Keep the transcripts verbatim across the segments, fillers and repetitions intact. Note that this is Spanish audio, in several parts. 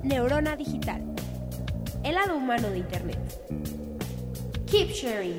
Neurona Digital, el lado humano de Internet. Keep sharing.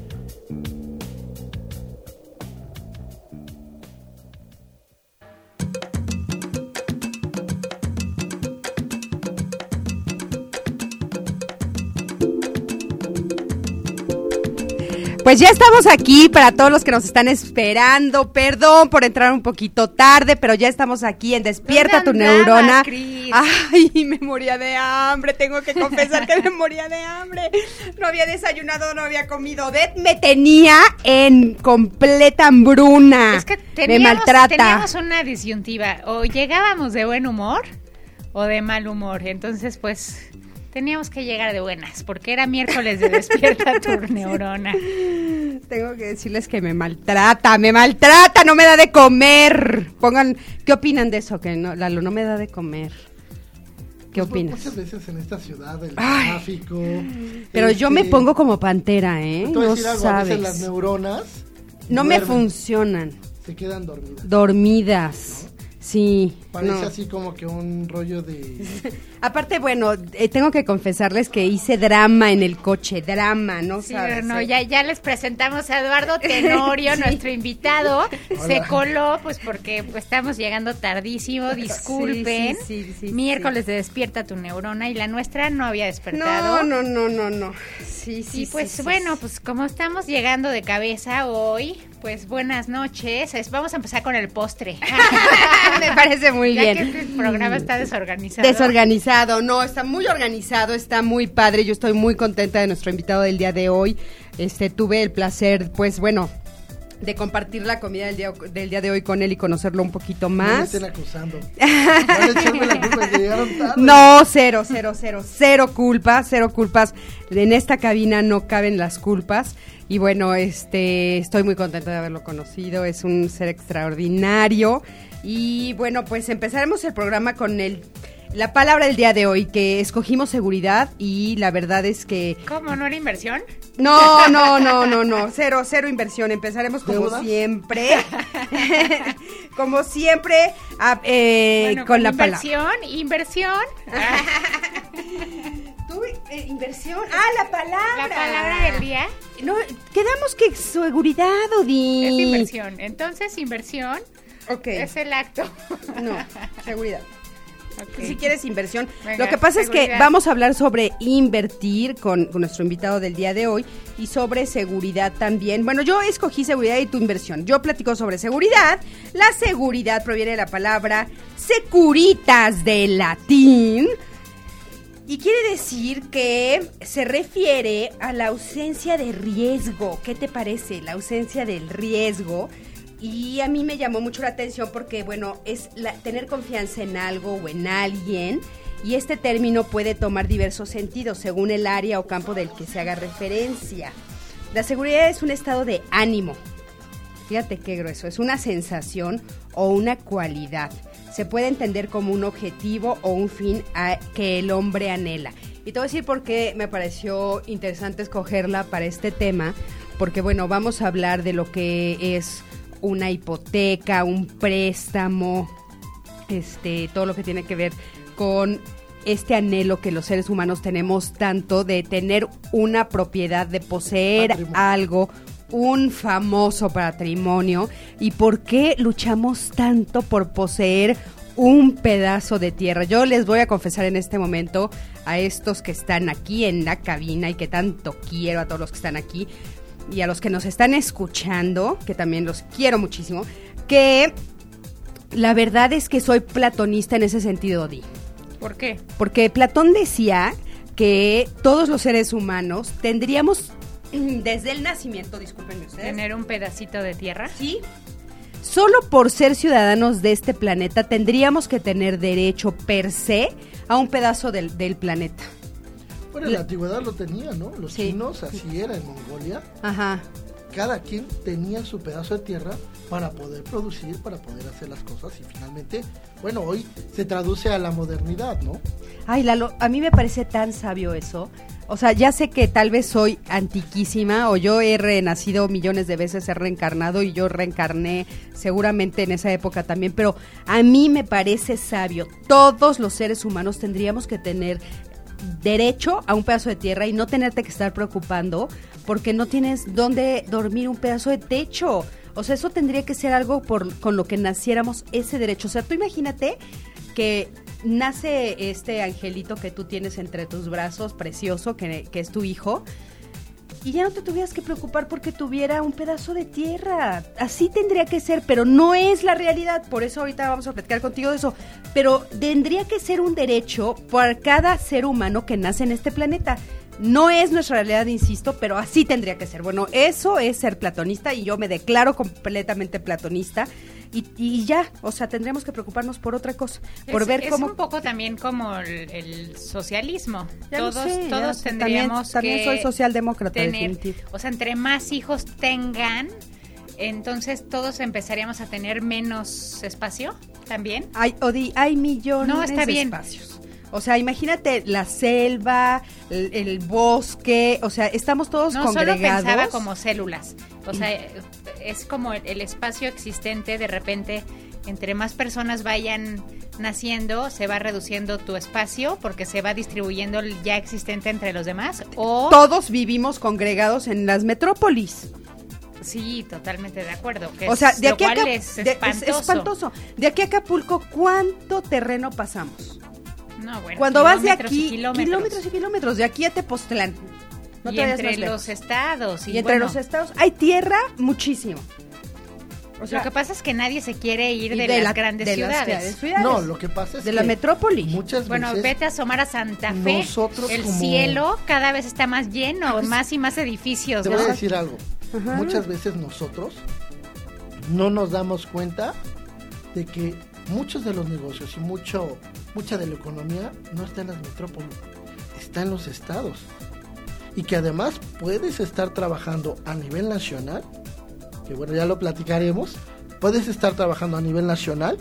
Pues ya estamos aquí para todos los que nos están esperando. Perdón por entrar un poquito tarde, pero ya estamos aquí en Despierta tu Neurona. Cris? Ay, me moría de hambre, tengo que confesar que me moría de hambre. No había desayunado, no había comido. Odette me tenía en completa hambruna. Es que me teníamos, maltrata. teníamos una disyuntiva, o llegábamos de buen humor o de mal humor, entonces pues teníamos que llegar de buenas, porque era miércoles de Despierta tu Neurona. Tengo que decirles que me maltrata, me maltrata, no me da de comer. Pongan, ¿qué opinan de eso? Que no, Lalo, no me da de comer. ¿Qué pues opinas? Muchas veces en esta ciudad, el Ay, tráfico. Pero este, yo me pongo como pantera, ¿eh? te voy a No decir algo, sabes. a veces las neuronas no me duermen, funcionan. se quedan dormidas. Dormidas. ¿No? Sí. Parece no. así como que un rollo de... Aparte, bueno, eh, tengo que confesarles que hice drama en el coche, drama, ¿no Sí, sabes? no, eh? ya, ya les presentamos a Eduardo Tenorio, Sí. nuestro invitado. Hola. Se coló, pues porque pues, estamos llegando tardísimo, disculpen. Sí, sí, sí, sí, Miércoles sí. de Despierta tu Neurona y la nuestra no había despertado. No, no, no, no, no. Sí, sí, Y pues sí, sí, bueno, sí. pues como estamos llegando de cabeza hoy, pues buenas noches. Es- vamos a empezar con el postre. Me parece muy Ya bien. que este programa está desorganizado. Desorganizado, no, está muy organizado, está muy padre. Yo estoy muy contenta de nuestro invitado del día de hoy. Este, tuve el placer, pues bueno, de compartir la comida del día, del día de hoy con él y conocerlo un poquito No me más. estén acusando. Van a echarme la culpa de que llegaron tarde. No, cero, cero, cero, cero culpas, cero culpas. En esta cabina no caben las culpas. Y bueno, este, estoy muy contenta de haberlo conocido. Es un ser extraordinario. Y bueno, pues empezaremos el programa con el, la palabra del día de hoy, que escogimos seguridad. Y la verdad es que... ¿Cómo? ¿No era inversión? No, no, no, no, no, cero, cero inversión. Empezaremos como ¿Deuda? siempre, como siempre, a- eh, Bueno, con la palabra. inversión, inversión. ¿Tú, eh, inversión? Ah, la palabra. La palabra del día No, quedamos que seguridad, Odi. es inversión. Entonces, inversión Ok. es el acto. No, seguridad. Ok. Si quieres inversión. Venga, Lo que pasa es que seguridad. vamos a hablar sobre invertir con, con nuestro invitado del día de hoy y sobre seguridad también. Bueno, yo escogí seguridad y tu inversión. Yo platico sobre seguridad. La seguridad proviene de la palabra securitas, del latín. Y quiere decir que se refiere a la ausencia de riesgo. ¿Qué te parece? La ausencia del riesgo. Y a mí me llamó mucho la atención porque, bueno, es la, tener confianza en algo o en alguien. Y este término puede tomar diversos sentidos según el área o campo del que se haga referencia. La seguridad es un estado de ánimo. Fíjate qué grueso. Es una sensación o una cualidad. Se puede entender como un objetivo o un fin a que el hombre anhela. Y te voy a decir por qué me pareció interesante escogerla para este tema, porque bueno, vamos a hablar de lo que es una hipoteca, un préstamo, este, todo lo que tiene que ver con este anhelo que los seres humanos tenemos tanto de tener una propiedad, de poseer Patrimonio. algo, un famoso patrimonio. ¿Y por qué luchamos tanto por poseer un pedazo de tierra? Yo les voy a confesar en este momento a estos que están aquí en la cabina y que tanto quiero, a todos los que están aquí y a los que nos están escuchando, que también los quiero muchísimo, que la verdad es que soy platonista en ese sentido, Di. ¿Por qué? Porque Platón decía que todos los seres humanos tendríamos desde el nacimiento, discúlpenme ustedes, ¿Tener un pedacito de tierra? sí, solo por ser ciudadanos de este planeta tendríamos que tener derecho per se a un pedazo del, del planeta. Bueno, en la antigüedad lo tenía, ¿no? Los Sí. chinos, así era en Mongolia. Ajá. cada quien tenía su pedazo de tierra para poder producir, para poder hacer las cosas y finalmente, bueno, hoy se traduce a la modernidad, ¿no? Ay, Lalo, a mí me parece tan sabio eso. O sea, ya sé que tal vez soy antiquísima o yo he renacido millones de veces, he reencarnado y yo reencarné seguramente en esa época también, pero a mí me parece sabio. Todos los seres humanos tendríamos que tener derecho a un pedazo de tierra y no tenerte que estar preocupando porque no tienes dónde dormir un pedazo de techo. O sea, eso tendría que ser algo por con lo que naciéramos ese derecho. O sea, tú imagínate que nace este angelito que tú tienes entre tus brazos, precioso, que, que es tu hijo, y ya no te tuvieras que preocupar porque tuviera un pedazo de tierra. Así tendría que ser, pero no es la realidad. Por eso ahorita vamos a platicar contigo de eso. Pero tendría que ser un derecho por cada ser humano que nace en este planeta. No es nuestra realidad, insisto, pero así tendría que ser. Bueno, eso es ser platonista y yo me declaro completamente platonista. Y, y ya, o sea, tendríamos que preocuparnos por otra cosa, por es, ver es cómo... un poco también como el, el socialismo. Ya todos sé, todos ya, tendríamos también, que también soy socialdemócrata, tener, definitivo. o sea, entre más hijos tengan, entonces todos empezaríamos a tener menos espacio también. Hay, Odi, hay millones No, está de bien. espacios. O sea, imagínate la selva, el, el bosque, o sea, estamos todos No, congregados. solo pensaba como células. O sea, es como el, el espacio existente, de repente, entre más personas vayan naciendo, se va reduciendo tu espacio porque se va distribuyendo el ya existente entre los demás. O Todos vivimos congregados en las metrópolis. sí, totalmente de acuerdo. Que O sea, es, de lo aquí a cual Acap- es de- espantoso. es espantoso. De aquí a Acapulco, ¿cuánto terreno pasamos? No, bueno, Cuando vas de kilómetros aquí, y kilómetros. kilómetros y kilómetros, de aquí a Tepoztlán. No y te vayas entre más lejos. los estados. Y, Y entre bueno, los estados hay tierra muchísimo. O lo que pasa es que nadie se quiere ir y de, de las la- grandes de las ciudades. grandes ciudades. No, lo que pasa es de que la metrópoli. muchas Bueno, veces vete a asomar a Santa Fe. nosotros El como- cielo cada vez está más lleno, más y más edificios. te ¿no? voy a decir algo. Ajá. Muchas veces nosotros no nos damos cuenta de que muchos de los negocios y mucho mucha de la economía no está en las metrópolis, está en los estados. Y que además puedes estar trabajando a nivel nacional, que bueno, ya lo platicaremos, puedes estar trabajando a nivel nacional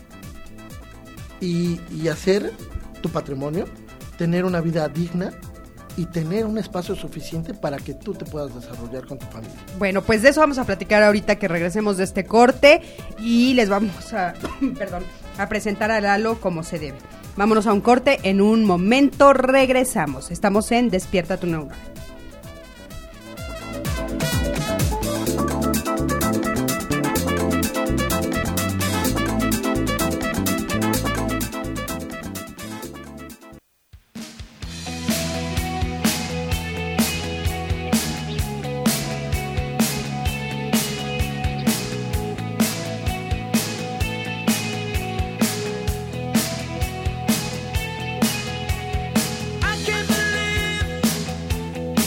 y, y hacer tu patrimonio, tener una vida digna y tener un espacio suficiente para que tú te puedas desarrollar con tu familia. Bueno, pues de eso vamos a platicar ahorita que regresemos de este corte y les vamos a, perdón, a presentar a Lalo como se debe. Vámonos a un corte, en un momento regresamos. Estamos en Despierta tu Neurona. I can't believe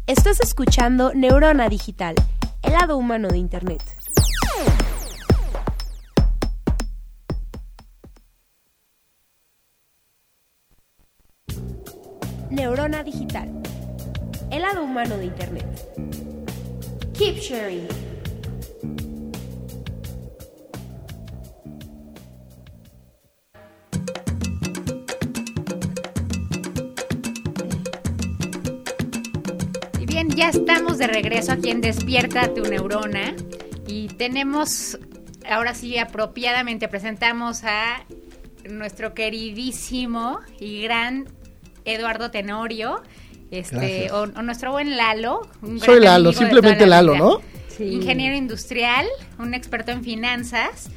Estás escuchando Neurona Digital, el lado humano de Internet. Neurona Digital, el lado humano de Internet. Keep sharing. Y bien, ya estamos de regreso aquí en Despierta tu Neurona y tenemos, ahora sí, apropiadamente presentamos a nuestro queridísimo y gran Eduardo Tenorio, este o, o nuestro buen Lalo. Un Soy gran Lalo, amigo de simplemente toda la Lalo, vida. ¿no? Sí. Ingeniero industrial, un experto en finanzas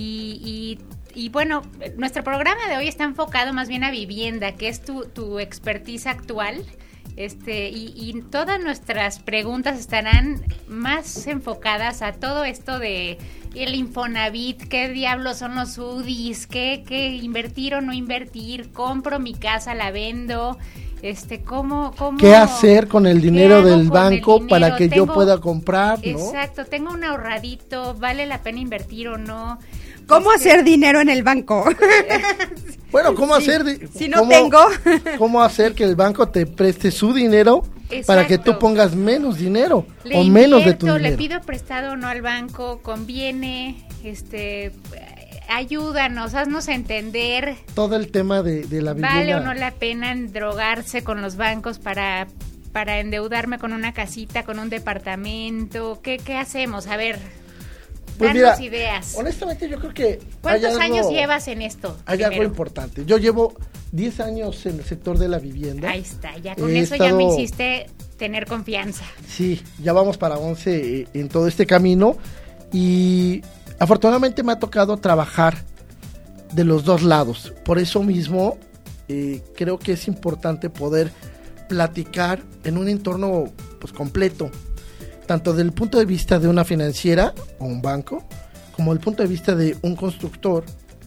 y, y, y bueno, nuestro programa de hoy está enfocado más bien a vivienda, que es tu, tu expertise actual. Este, y, y todas nuestras preguntas estarán más enfocadas a todo esto de el Infonavit, qué diablos son los U D Is, qué, qué invertir o no invertir, compro mi casa, la vendo, este, cómo, cómo ¿Qué hacer con el dinero hago del con el banco dinero? para que yo Tengo- pueda comprar, ¿no? Exacto, tengo un ahorradito, ¿vale la pena invertir o no? ¿Cómo Este, hacer dinero en el banco? Bueno, ¿cómo Sí, hacer? di- si no cómo- tengo. ¿Cómo hacer que el banco te preste su dinero para que tú Exacto. pongas menos dinero Le o menos de tu invierto, dinero? le pido prestado o no al banco, conviene, este, ayúdanos, haznos entender, Todo el tema de, de la vivienda. vale o no la pena endrogarse con los bancos para, para endeudarme con una casita, con un departamento, ¿qué, qué hacemos? A ver, Pues danos mira, ideas. honestamente yo creo que ¿Cuántos hay algo- años llevas en esto? Hay algo primero? importante. Yo llevo diez años en el sector de la vivienda. Ahí está, ya con He eso ya me estado- hiciste tener confianza. Sí, ya vamos para once eh, en todo este camino y afortunadamente me ha tocado trabajar de los dos lados. Por eso mismo eh, creo que es importante poder platicar en un entorno pues completo, tanto del punto de vista de una financiera o un banco, como el punto de vista de un constructor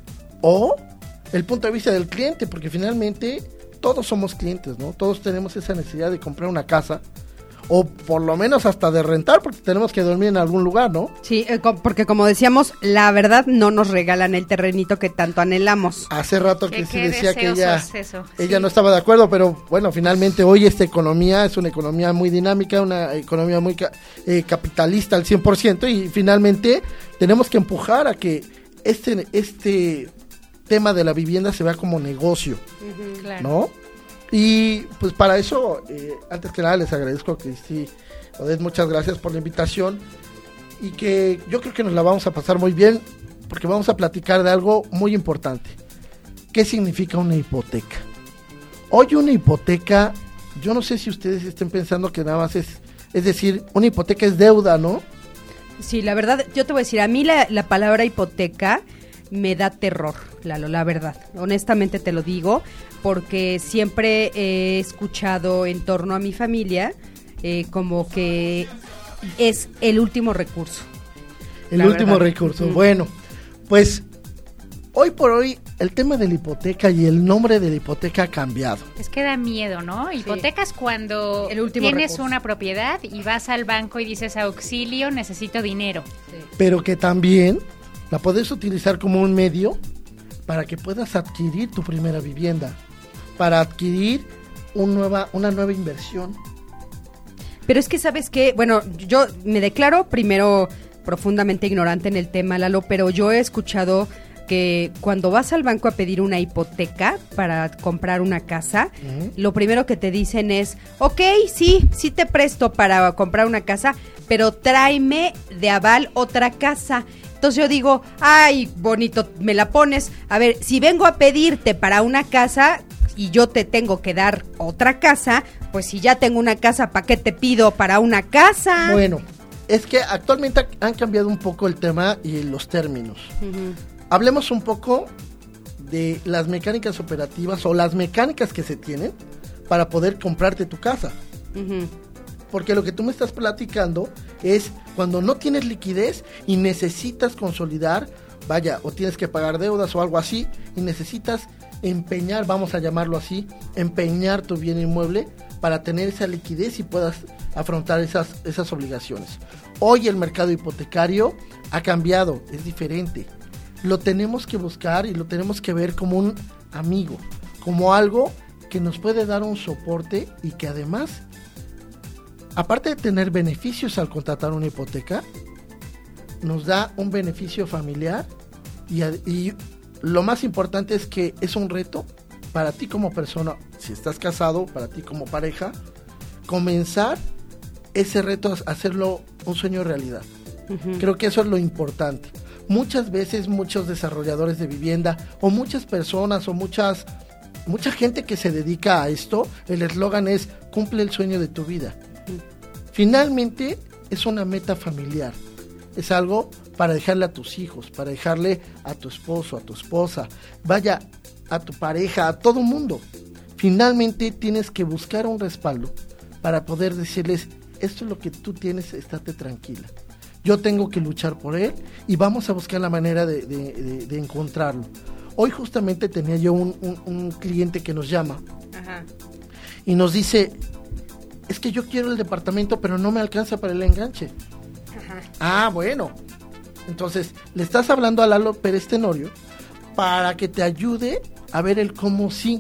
o el punto de vista del cliente, porque finalmente todos somos clientes, ¿no? Todos tenemos esa necesidad de comprar una casa o por lo menos hasta de rentar, porque tenemos que dormir en algún lugar, ¿no? Sí, eh, co- porque como decíamos, la verdad no nos regalan el terrenito que tanto anhelamos. Hace rato que Qué- sí qué decía que deseoso ella, es eso, ella sí. no estaba de acuerdo, pero bueno, finalmente hoy esta economía es una economía muy dinámica, una economía muy ca- eh, capitalista al cien por ciento y finalmente tenemos que empujar a que este, este tema de la vivienda se vea como negocio, Claro. ¿no? Y pues para eso, eh, antes que nada les agradezco a Cristi Odette, muchas gracias por la invitación y que yo creo que nos la vamos a pasar muy bien porque vamos a platicar de algo muy importante. ¿Qué significa una hipoteca? Hoy una hipoteca, yo no sé si ustedes estén pensando que nada más es, es decir, una hipoteca es deuda, ¿no? Sí, la verdad, yo te voy a decir, a mí la, la palabra hipoteca me da terror, Lalo, la verdad. Honestamente te lo digo, porque siempre he escuchado en torno a mi familia eh, como que es el último recurso. El La último verdad. recurso. Ujú. Bueno, pues hoy por hoy el tema de la hipoteca y el nombre de la hipoteca ha cambiado. Es que da miedo, ¿no? Hipotecas cuando El último tienes recurso. una propiedad y vas al banco y dices auxilio, necesito dinero. Pero que también la puedes utilizar como un medio para que puedas adquirir tu primera vivienda, para adquirir un nueva, una nueva inversión. Pero es que, ¿sabes qué? Bueno, yo me declaro primero profundamente ignorante en el tema, Lalo, pero yo he escuchado que cuando vas al banco a pedir una hipoteca para comprar una casa, Ujú. lo primero que te dicen es, ok, sí, sí te presto para comprar una casa, pero tráeme de aval otra casa. Entonces yo digo, ay, bonito, me la pones. A ver, si vengo a pedirte para una casa y yo te tengo que dar otra casa, pues si ya tengo una casa, ¿para qué te pido para una casa? Bueno, es que actualmente han cambiado un poco el tema y los términos. Ujú. Hablemos un poco de las mecánicas operativas o las mecánicas que se tienen para poder comprarte tu casa. Ujú. Porque lo que tú me estás platicando es cuando no tienes liquidez y necesitas consolidar, vaya, o tienes que pagar deudas o algo así, y necesitas empeñar, vamos a llamarlo así, empeñar tu bien inmueble para tener esa liquidez y puedas afrontar esas, esas obligaciones. Hoy el mercado hipotecario ha cambiado, es diferente. Lo tenemos que buscar y lo tenemos que ver como un amigo, como algo que nos puede dar un soporte y que además, aparte de tener beneficios al contratar una hipoteca, nos da un beneficio familiar y, y lo más importante es que es un reto para ti como persona, si estás casado, para ti como pareja, comenzar ese reto a hacerlo un sueño realidad. Uh-huh. Creo que eso es lo importante. Muchas veces muchos desarrolladores de vivienda o muchas personas o muchas mucha gente que se dedica a esto, el eslogan es cumple el sueño de tu vida. Uh-huh. Finalmente es una meta familiar. Es algo para dejarle a tus hijos, para dejarle a tu esposo, a tu esposa, vaya, a tu pareja, a todo mundo. Finalmente tienes que buscar un respaldo para poder decirles, esto es lo que tú tienes, estate tranquila. Yo tengo que luchar por él y vamos a buscar la manera de, de, de, de encontrarlo. Hoy justamente tenía yo un, un, un cliente que nos llama. Ajá. Y nos dice, es que yo quiero el departamento, pero no me alcanza para el enganche. Ajá. Ah, bueno. Entonces, le estás hablando a Lalo Pérez Tenorio para que te ayude a ver el cómo sí.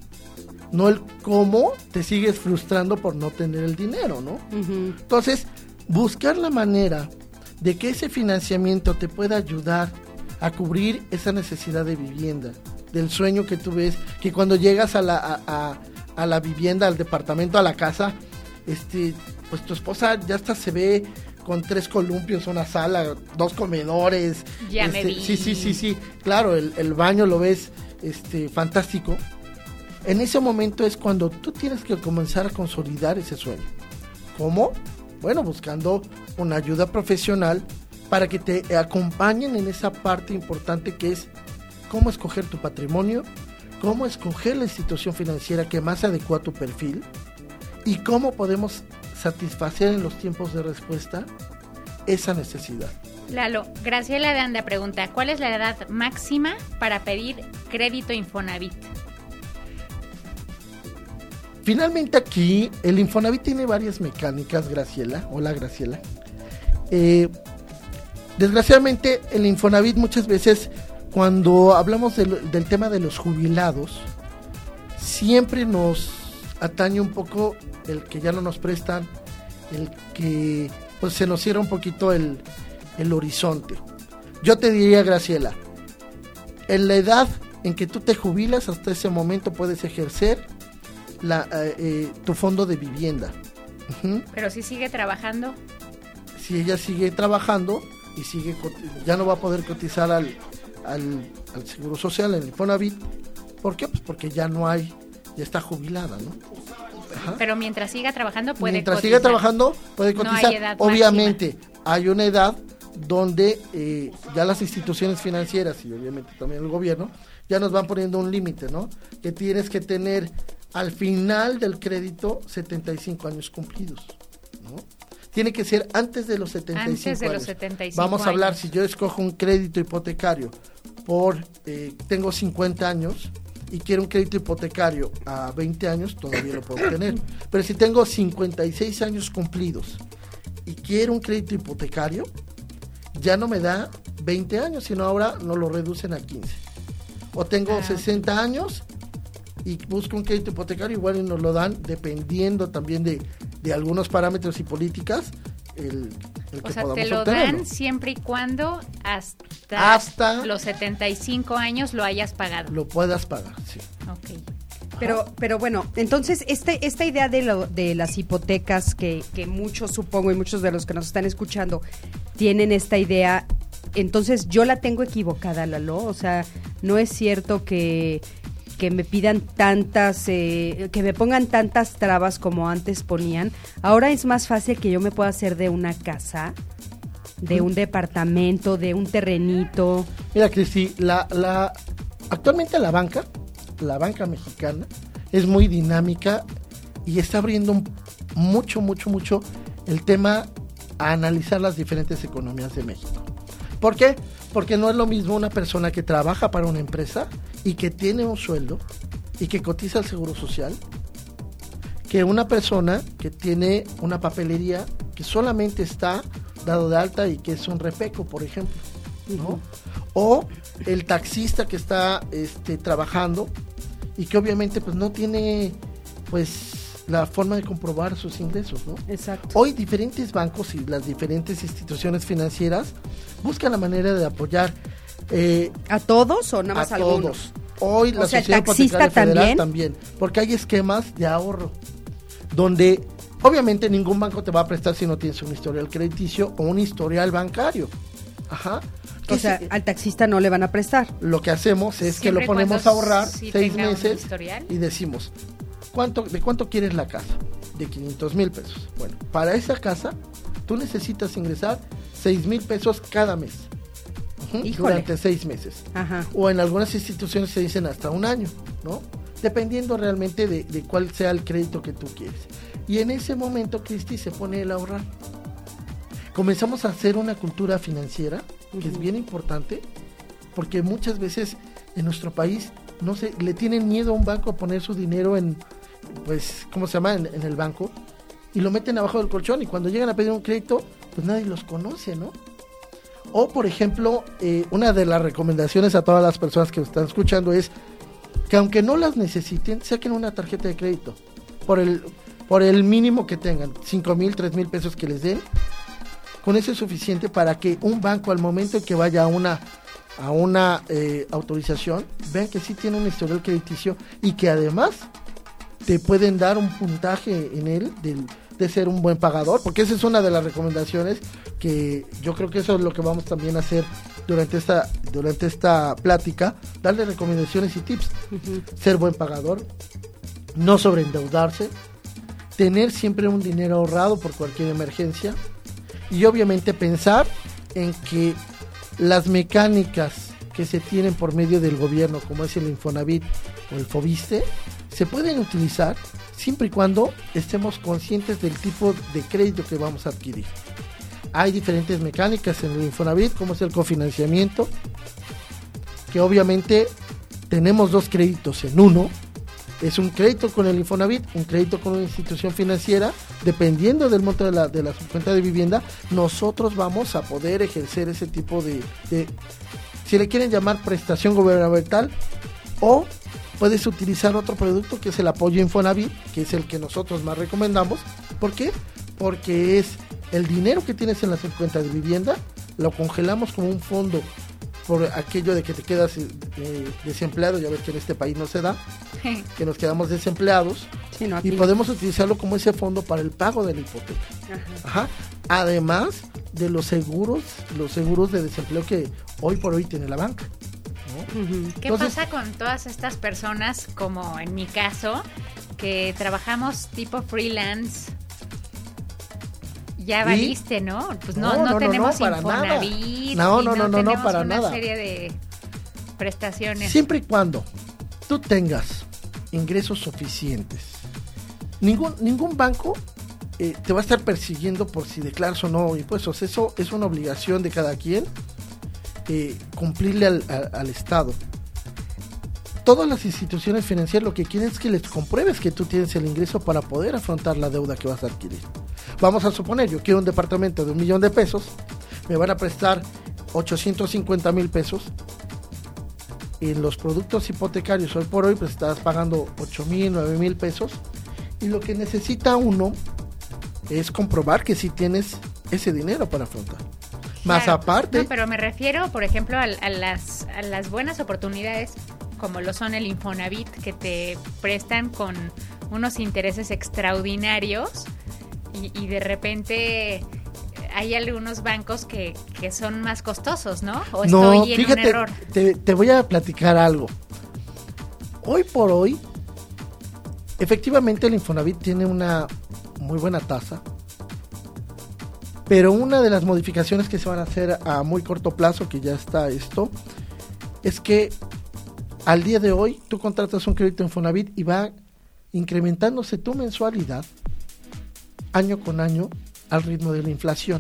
No el cómo te sigues frustrando por no tener el dinero, ¿no? Uh-huh. Entonces, buscar la manera de que ese financiamiento te pueda ayudar a cubrir esa necesidad de vivienda, del sueño que tú ves, que cuando llegas a la, a, a, a la vivienda, al departamento, a la casa, este, pues tu esposa ya hasta se ve con tres columpios, una sala, dos comedores. Ya este, me vi. Sí, sí, sí, sí, claro, el, el baño lo ves este, fantástico. En ese momento es cuando tú tienes que comenzar a consolidar ese sueño. ¿Cómo? Bueno, buscando una ayuda profesional para que te acompañen en esa parte importante que es cómo escoger tu patrimonio, cómo escoger la institución financiera que más adecua a tu perfil y cómo podemos satisfacer en los tiempos de respuesta esa necesidad. Lalo, Graciela de Anda pregunta, ¿cuál es la edad máxima para pedir crédito Infonavit? Finalmente aquí, el Infonavit tiene varias mecánicas, Graciela. Hola, Graciela. Eh, desgraciadamente, el Infonavit muchas veces, cuando hablamos del, del tema de los jubilados, siempre nos atañe un poco el que ya no nos prestan, el que pues se nos cierra un poquito el, el horizonte. Yo te diría, Graciela, en la edad en que tú te jubilas, hasta ese momento puedes ejercer La, eh, tu fondo de vivienda. Uh-huh. Pero si sigue trabajando. Si ella sigue trabajando y sigue ya no va a poder cotizar al, al, al Seguro Social, en el Infonavit. ¿Por qué? Pues porque ya no hay, ya está jubilada, ¿no? Ajá. Pero mientras siga trabajando puede mientras cotizar. siga trabajando puede cotizar. No hay edad obviamente máxima. Hay una edad donde eh, ya las instituciones financieras y obviamente también el gobierno ya nos van poniendo un límite, ¿no? Que tienes que tener al final del crédito setenta y cinco años cumplidos, ¿no? Tiene que ser antes de los setenta y cinco antes de años. Los setenta y cinco Vamos a hablar, años. Si yo escojo un crédito hipotecario por, eh, tengo cincuenta años y quiero un crédito hipotecario a veinte años, todavía lo puedo tener. Pero si tengo cincuenta y seis años cumplidos y quiero un crédito hipotecario, ya no me da veinte años, sino ahora nos lo reducen a quince. O tengo ah, sesenta años y busco un crédito hipotecario, igual y nos lo dan dependiendo también de, de algunos parámetros y políticas, el, el que o sea, podamos te lo obtenerlo. Dan siempre y cuando hasta, hasta los setenta y cinco años lo hayas pagado. Lo puedas pagar, sí. Ok. Pero, pero bueno, entonces este, esta idea de, lo, de las hipotecas que, que muchos, supongo, y muchos de los que nos están escuchando tienen esta idea, entonces yo la tengo equivocada, Lalo. O sea, no es cierto que... que me pidan tantas, eh, que me pongan tantas trabas como antes ponían. Ahora es más fácil que yo me pueda hacer de una casa, de un departamento, de un terrenito. Mira, Cristi, la, la, actualmente la banca, la banca mexicana, es muy dinámica y está abriendo mucho, mucho, mucho el tema a analizar las diferentes economías de México. ¿Por qué? Porque no es lo mismo una persona que trabaja para una empresa y que tiene un sueldo y que cotiza al Seguro Social, que una persona que tiene una papelería que solamente está dado de alta y que es un repeco, por ejemplo, ¿no? Uh-huh. O el taxista que está este, trabajando y que obviamente pues no tiene pues la forma de comprobar sus ingresos, ¿no? Exacto. Hoy diferentes bancos y las diferentes instituciones financieras buscan la manera de apoyar eh, ¿a todos o nada más a algunos? Todos. Hoy o la sea, Sociedad el taxista Hipotecaria Federal también, también, porque hay esquemas de ahorro donde obviamente ningún banco te va a prestar si no tienes un historial crediticio o un historial bancario. Ajá. O sea, si, al taxista no le van a prestar. Lo que hacemos es que lo ponemos a ahorrar sí seis meses y decimos, ¿cuánto, ¿de cuánto quieres la casa? De quinientos mil pesos. Bueno, para esa casa tú necesitas ingresar seis mil pesos cada mes. Uh-huh, durante seis meses. Ajá. O en algunas instituciones se dicen hasta un año, ¿no? Dependiendo realmente de, de cuál sea el crédito que tú quieres. Y en ese momento, Cristi, se pone el ahorrar. Comenzamos a hacer una cultura financiera, que uh-huh. es bien importante, porque muchas veces en nuestro país no se le tienen miedo a un banco a poner su dinero en, pues, ¿cómo se llama? En, en el banco, y lo meten abajo del colchón, y cuando llegan a pedir un crédito, pues nadie los conoce, ¿no? O, por ejemplo, eh, una de las recomendaciones a todas las personas que están escuchando es que aunque no las necesiten, saquen una tarjeta de crédito por el, por el mínimo que tengan, cinco mil, tres mil pesos que les den. Con eso es suficiente para que un banco al momento en que vaya a una, a una eh, autorización, vean que sí tiene un historial crediticio y que además te pueden dar un puntaje en él del de ser un buen pagador, porque esa es una de las recomendaciones que yo creo que eso es lo que vamos también a hacer durante esta durante esta plática, darle recomendaciones y tips. Uh-huh. Ser buen pagador, no sobreendeudarse, tener siempre un dinero ahorrado por cualquier emergencia y obviamente pensar en que las mecánicas que se tienen por medio del gobierno, como es el Infonavit o el Fobiste, se pueden utilizar siempre y cuando estemos conscientes del tipo de crédito que vamos a adquirir. Hay diferentes mecánicas en el Infonavit, como es el cofinanciamiento, que obviamente tenemos dos créditos en uno. Es un crédito con el Infonavit, un crédito con una institución financiera. Dependiendo del monto de la, de la subcuenta de vivienda, nosotros vamos a poder ejercer ese tipo de, de, si le quieren llamar prestación gubernamental, o puedes utilizar otro producto que es el apoyo Infonavit, que es el que nosotros más recomendamos. ¿Por qué? Porque es el dinero que tienes en la subcuenta de vivienda, lo congelamos como un fondo por aquello de que te quedas eh, desempleado. Ya ves que en este país no se da, que nos quedamos desempleados, sí, no, y podemos utilizarlo como ese fondo para el pago de la hipoteca. Ajá. Ajá. Además de los seguros, los seguros de desempleo que hoy por hoy tiene la banca. Uh-huh. ¿Qué Entonces, pasa con todas estas personas, como en mi caso, que trabajamos tipo freelance? Ya valiste, ¿no? Pues no, no, no, no tenemos no, no, Infonavit, no, no, no, no, no, para una nada. serie de prestaciones. Siempre y cuando tú tengas ingresos suficientes, ningún ningún banco eh, te va a estar persiguiendo por si declaras o no impuestos. Eso es una obligación de cada quien. Eh, cumplirle al, al, al Estado. Todas las instituciones financieras lo que quieren es que les compruebes que tú tienes el ingreso para poder afrontar la deuda que vas a adquirir. Vamos a suponer, yo quiero un departamento de un millón de pesos, me van a prestar ochocientos cincuenta mil pesos. En los productos hipotecarios hoy por hoy pues estás pagando ocho mil, nueve mil pesos, y lo que necesita uno es comprobar que sí tienes ese dinero para afrontar. Más claro, aparte. No, pero me refiero, por ejemplo, a, a, las, a las buenas oportunidades, como lo son el Infonavit, que te prestan con unos intereses extraordinarios, y, y de repente hay algunos bancos que, que son más costosos, ¿no? ¿O estoy no, en fíjate, un error? Te, te voy a platicar algo. Hoy por hoy, efectivamente el Infonavit tiene una muy buena tasa. Pero una de las modificaciones que se van a hacer a muy corto plazo, que ya está esto, es que al día de hoy tú contratas un crédito en Infonavit y va incrementándose tu mensualidad año con año al ritmo de la inflación.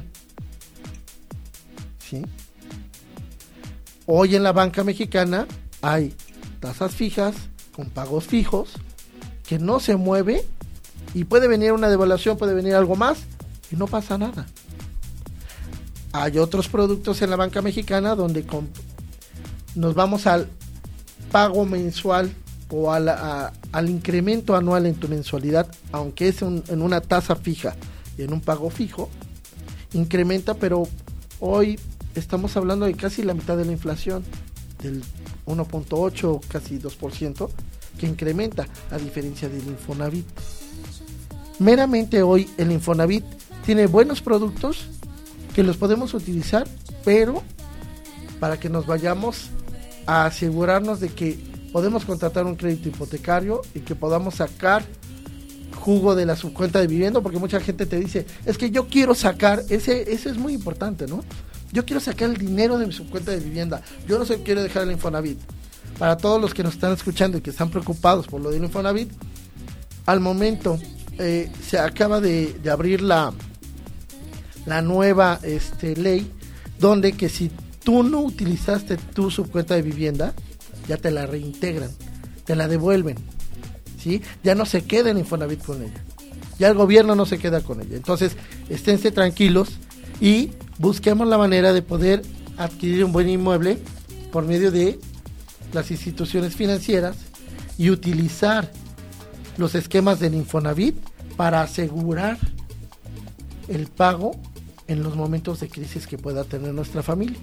¿Sí? Hoy en la banca mexicana hay tasas fijas con pagos fijos que no se mueve Y puede venir una devaluación, puede venir algo más y no pasa nada. Hay otros productos en la banca mexicana donde con, nos vamos al pago mensual o a la, a, al incremento anual en tu mensualidad, aunque es un, en una tasa fija y en un pago fijo, incrementa, pero hoy estamos hablando de casi la mitad de la inflación, del uno punto ocho, casi dos por ciento, que incrementa, a diferencia del Infonavit. Meramente hoy el Infonavit tiene buenos productos que los podemos utilizar, pero para que nos vayamos a asegurarnos de que podemos contratar un crédito hipotecario y que podamos sacar jugo de la subcuenta de vivienda, porque mucha gente te dice, es que yo quiero sacar, ese, ese es muy importante, ¿no? Yo quiero sacar el dinero de mi subcuenta de vivienda, yo no sé, quiero dejar el Infonavit. Para todos los que nos están escuchando y que están preocupados por lo del Infonavit, al momento eh, se acaba de, de abrir la, la nueva este, ley, donde que si tú no utilizaste tu subcuenta de vivienda, ya te la reintegran, te la devuelven, ¿sí? Ya no se queda en Infonavit con ella, ya el gobierno no se queda con ella. Entonces, esténse tranquilos y busquemos la manera de poder adquirir un buen inmueble por medio de las instituciones financieras y utilizar los esquemas del Infonavit para asegurar el pago en los momentos de crisis que pueda tener nuestra familia.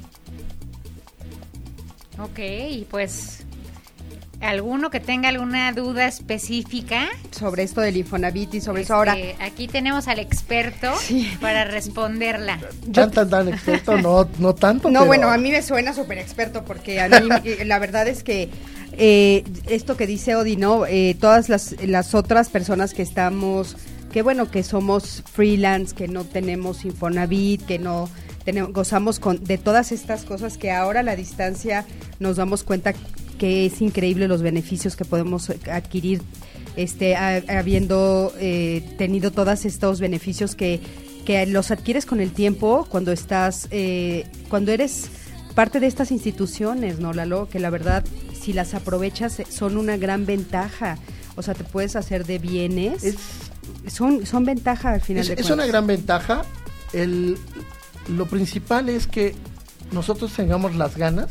Ok, pues alguno que tenga alguna duda específica sobre esto del Infonavit y sobre este, eso ahora. Aquí tenemos al experto sí. para responderla. Tan, tan, tan experto, no, no tanto. No, pero... bueno, a mí me suena súper experto porque a mí la verdad es que eh, esto que dice Odi, ¿no? Eh, todas las, las otras personas que estamos, que bueno, que somos freelance, que no tenemos Infonavit, que no tenemos, gozamos con, de todas estas cosas que ahora a la distancia nos damos cuenta que es increíble los beneficios que podemos adquirir este a, habiendo eh, tenido todos estos beneficios que, que los adquieres con el tiempo cuando estás eh, cuando eres parte de estas instituciones, ¿no, Lalo? Que la verdad, si las aprovechas, son una gran ventaja. O sea, te puedes hacer de bienes. Es, son, son ventaja al final es, de cuentas. Es una gran ventaja. El, lo principal es que nosotros tengamos las ganas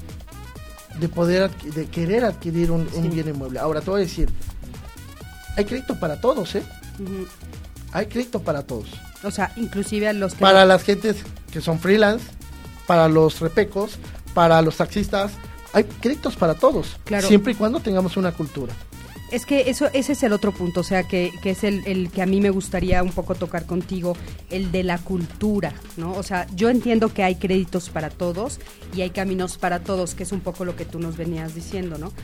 de poder adqu- de querer adquirir un, sí. un bien inmueble. Ahora te voy a decir, hay crédito para todos, ¿eh? Uh-huh. Hay crédito para todos. O sea, inclusive a los que... Para no... las gentes que son freelance, para los repecos, para los taxistas, hay créditos para todos, claro. Siempre y cuando tengamos una cultura. Es que eso, ese es el otro punto, o sea, que, que es el, el que a mí me gustaría un poco tocar contigo, el de la cultura, ¿no? O sea, yo entiendo que hay créditos para todos y hay caminos para todos, que es un poco lo que tú nos venías diciendo, ¿no?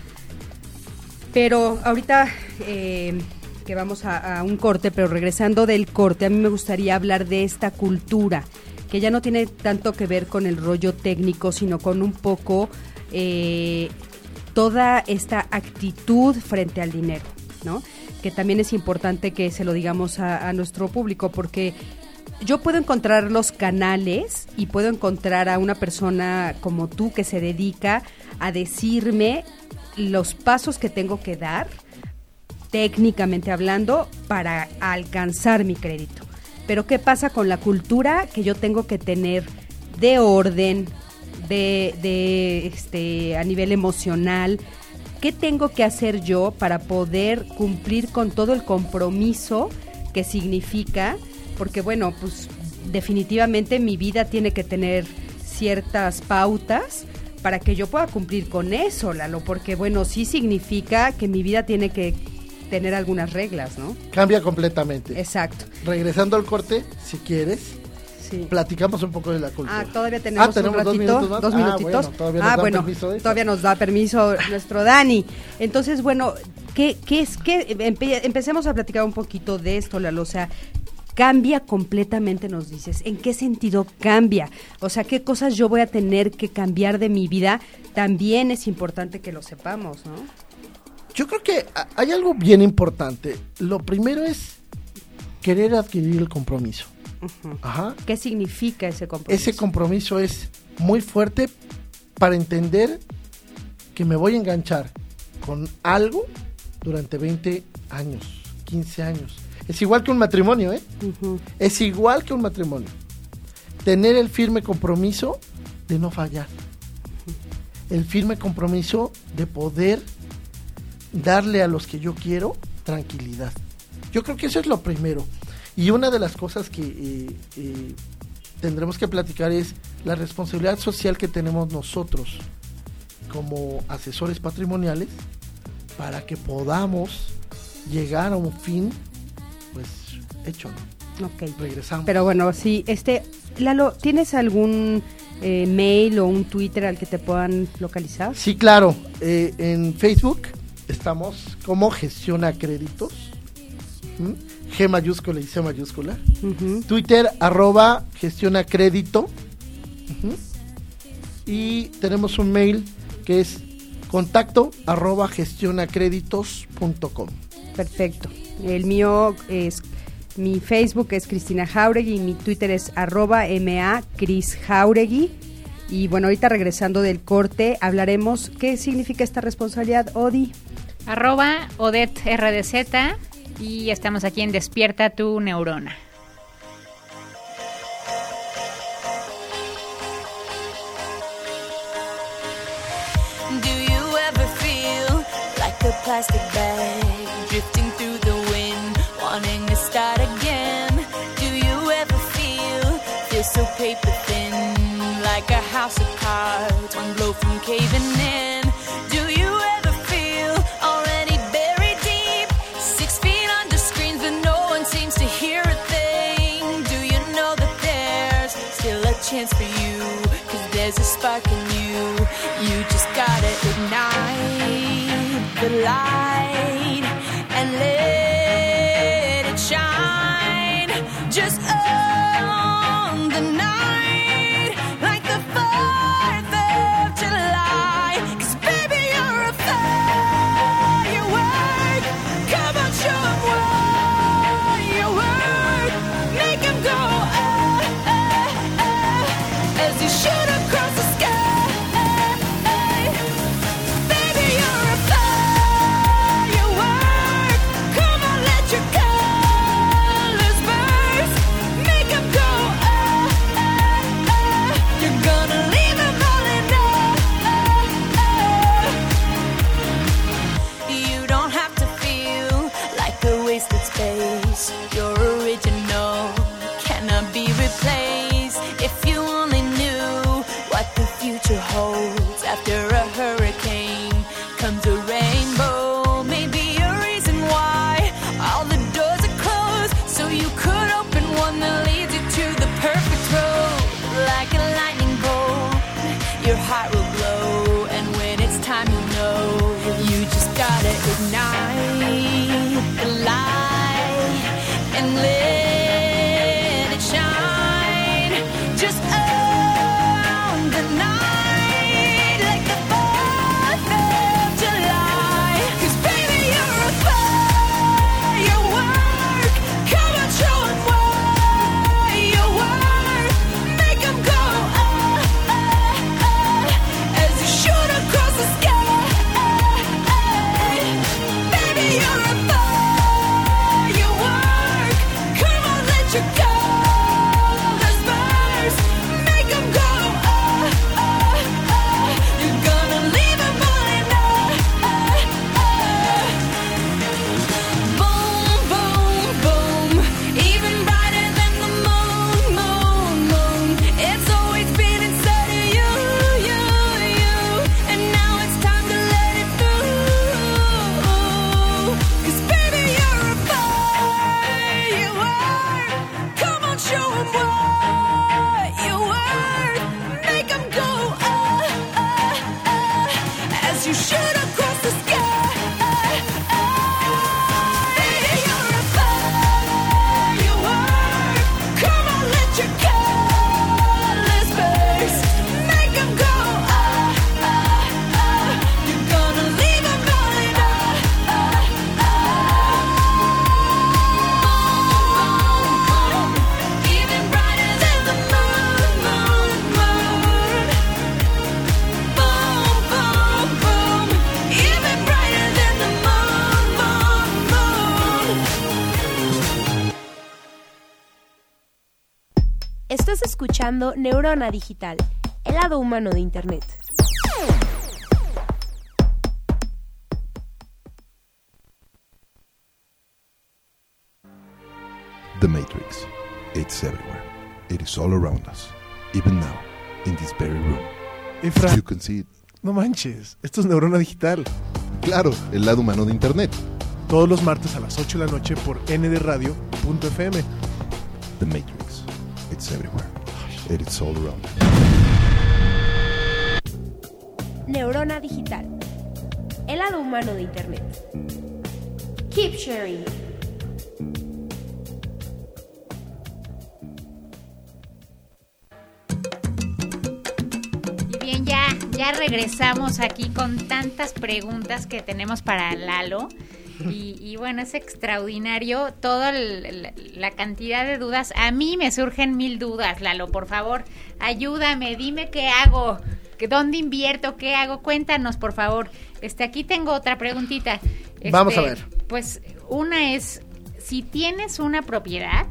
Pero ahorita eh, que vamos a, a un corte, pero regresando del corte, a mí me gustaría hablar de esta cultura, que ya no tiene tanto que ver con el rollo técnico, sino con un poco... Eh, toda esta actitud frente al dinero, ¿no? Que también es importante que se lo digamos a, a nuestro público, porque yo puedo encontrar los canales y puedo encontrar a una persona como tú que se dedica a decirme los pasos que tengo que dar, técnicamente hablando, para alcanzar mi crédito. Pero ¿qué pasa con la cultura que yo tengo que tener de orden, de, de este a nivel emocional? ¿Qué tengo que hacer yo para poder cumplir con todo el compromiso que significa? Porque bueno, pues definitivamente mi vida tiene que tener ciertas pautas para que yo pueda cumplir con eso, Lalo, porque bueno, sí significa que mi vida tiene que tener algunas reglas, ¿no? Cambia completamente. Exacto. Regresando al corte, si quieres, sí. Platicamos un poco de la cultura. Ah, todavía tenemos, ah, ¿tenemos un ratito, dos, minutos más? dos minutitos. Ah, bueno, todavía nos, ah, bueno, permiso de todavía nos da permiso nuestro Dani. Entonces, bueno, ¿qué, qué es que empe, empecemos a platicar un poquito de esto, Lalo? O sea, cambia completamente, nos dices. ¿En qué sentido cambia? O sea, ¿qué cosas yo voy a tener que cambiar de mi vida? También es importante que lo sepamos, ¿no? Yo creo que hay algo bien importante. Lo primero es querer adquirir el compromiso. Uh-huh. Ajá. ¿Qué significa ese compromiso? Ese compromiso es muy fuerte para entender que me voy a enganchar con algo durante veinte años, quince años. Es igual que un matrimonio, ¿eh? Ujú. Es igual que un matrimonio. Tener el firme compromiso de no fallar. El firme compromiso de poder darle a los que yo quiero tranquilidad. Yo creo que eso es lo primero. Y una de las cosas que eh, eh, tendremos que platicar es la responsabilidad social que tenemos nosotros como asesores patrimoniales para que podamos llegar a un fin, pues, hecho, ¿no? Ok. Regresamos. Pero bueno, sí, este, Lalo, ¿tienes algún eh, mail o un Twitter al que te puedan localizar? Sí, claro. Eh, en Facebook estamos como Gestiona Créditos. ¿Mm? G mayúscula y C mayúscula. Ujú. Twitter, arroba Gestiona Crédito. Ujú. Y tenemos un mail que es contacto arroba gestionacréditos punto com. Perfecto. El mío es, mi Facebook es Cristina Jauregui y mi Twitter es arroba ma Cris Jauregui. Y bueno, ahorita regresando del corte hablaremos qué significa esta responsabilidad, Odi. Arroba Odette R D Z y estamos aquí en Despierta tu Neurona. A plastic bag drifting through the wind, wanting to start again. Do you ever feel feel so paper thin, like a house of cards, one blow from caving in? Do you ever feel already buried deep, six feet under screens but no one seems to hear a thing? Do you know that there's still a chance for you, 'cause there's a spark in you, you just gotta ignite the light and let it shine. Just own the night like the fourth of July. 'Cause baby, you're a firework. Come on, show 'em what you're worth. Make 'em go ah, ah, ah, as you shoot across the sky. Baby, you're a firework. Estás escuchando Neurona Digital, el lado humano de Internet. The Matrix. It's everywhere. It is all around us. Even now, in this very room. Efra, You can see it. no manches, esto es Neurona Digital. Claro, el lado humano de Internet. Todos los martes a las ocho de la noche por n d radio punto f m. The Matrix. It's everywhere. It is all around us. Neurona Digital, el lado humano de Internet. Keep sharing. Y bien, ya, ya regresamos aquí con tantas preguntas que tenemos para Lalo. Y, y bueno, es extraordinario toda la, la cantidad de dudas. A mí me surgen mil dudas, Lalo, por favor, ayúdame, dime qué hago, que dónde invierto, qué hago, cuéntanos, por favor. Este, aquí tengo otra preguntita. Este, Vamos a ver. Pues una es, si tienes una propiedad,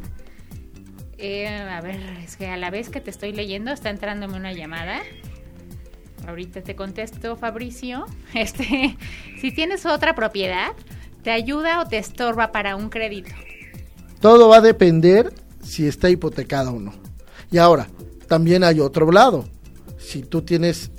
eh, a ver, es que a la vez que te estoy leyendo está entrándome una llamada. Ahorita te contesto, Fabricio. Este, si tienes otra propiedad, ¿te ayuda o te estorba para un crédito? Todo va a depender si está hipotecada o no. Y ahora, también hay otro lado. Si tú tienes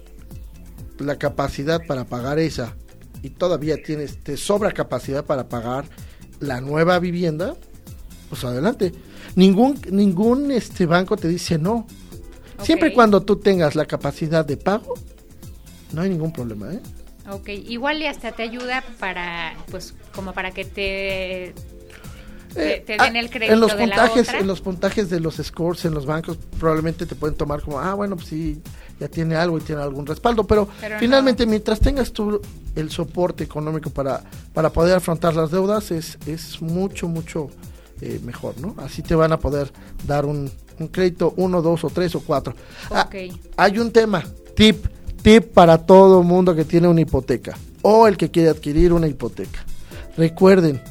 la capacidad para pagar esa y todavía tienes, te sobra capacidad para pagar la nueva vivienda, pues adelante. Ningún, ningún este banco te dice no. Ok. Siempre y cuando tú tengas la capacidad de pago, no hay ningún problema, ¿eh? Ok, igual y hasta te ayuda para, pues, como para que te, te, Eh, te den ah, el crédito en los de la puntajes, otra. en los puntajes de los scores en los bancos probablemente te pueden tomar como, ah, bueno, pues sí, ya tiene algo y tiene algún respaldo, pero, Pero finalmente no. mientras tengas tú el soporte económico para, para poder afrontar las deudas, es, es mucho, mucho eh, mejor, ¿no? Así te van a poder dar un, un crédito, uno, dos o tres o cuatro. Ah, Ok. hay un tema, tip, tip para todo mundo que tiene una hipoteca o el que quiere adquirir una hipoteca. Recuerden,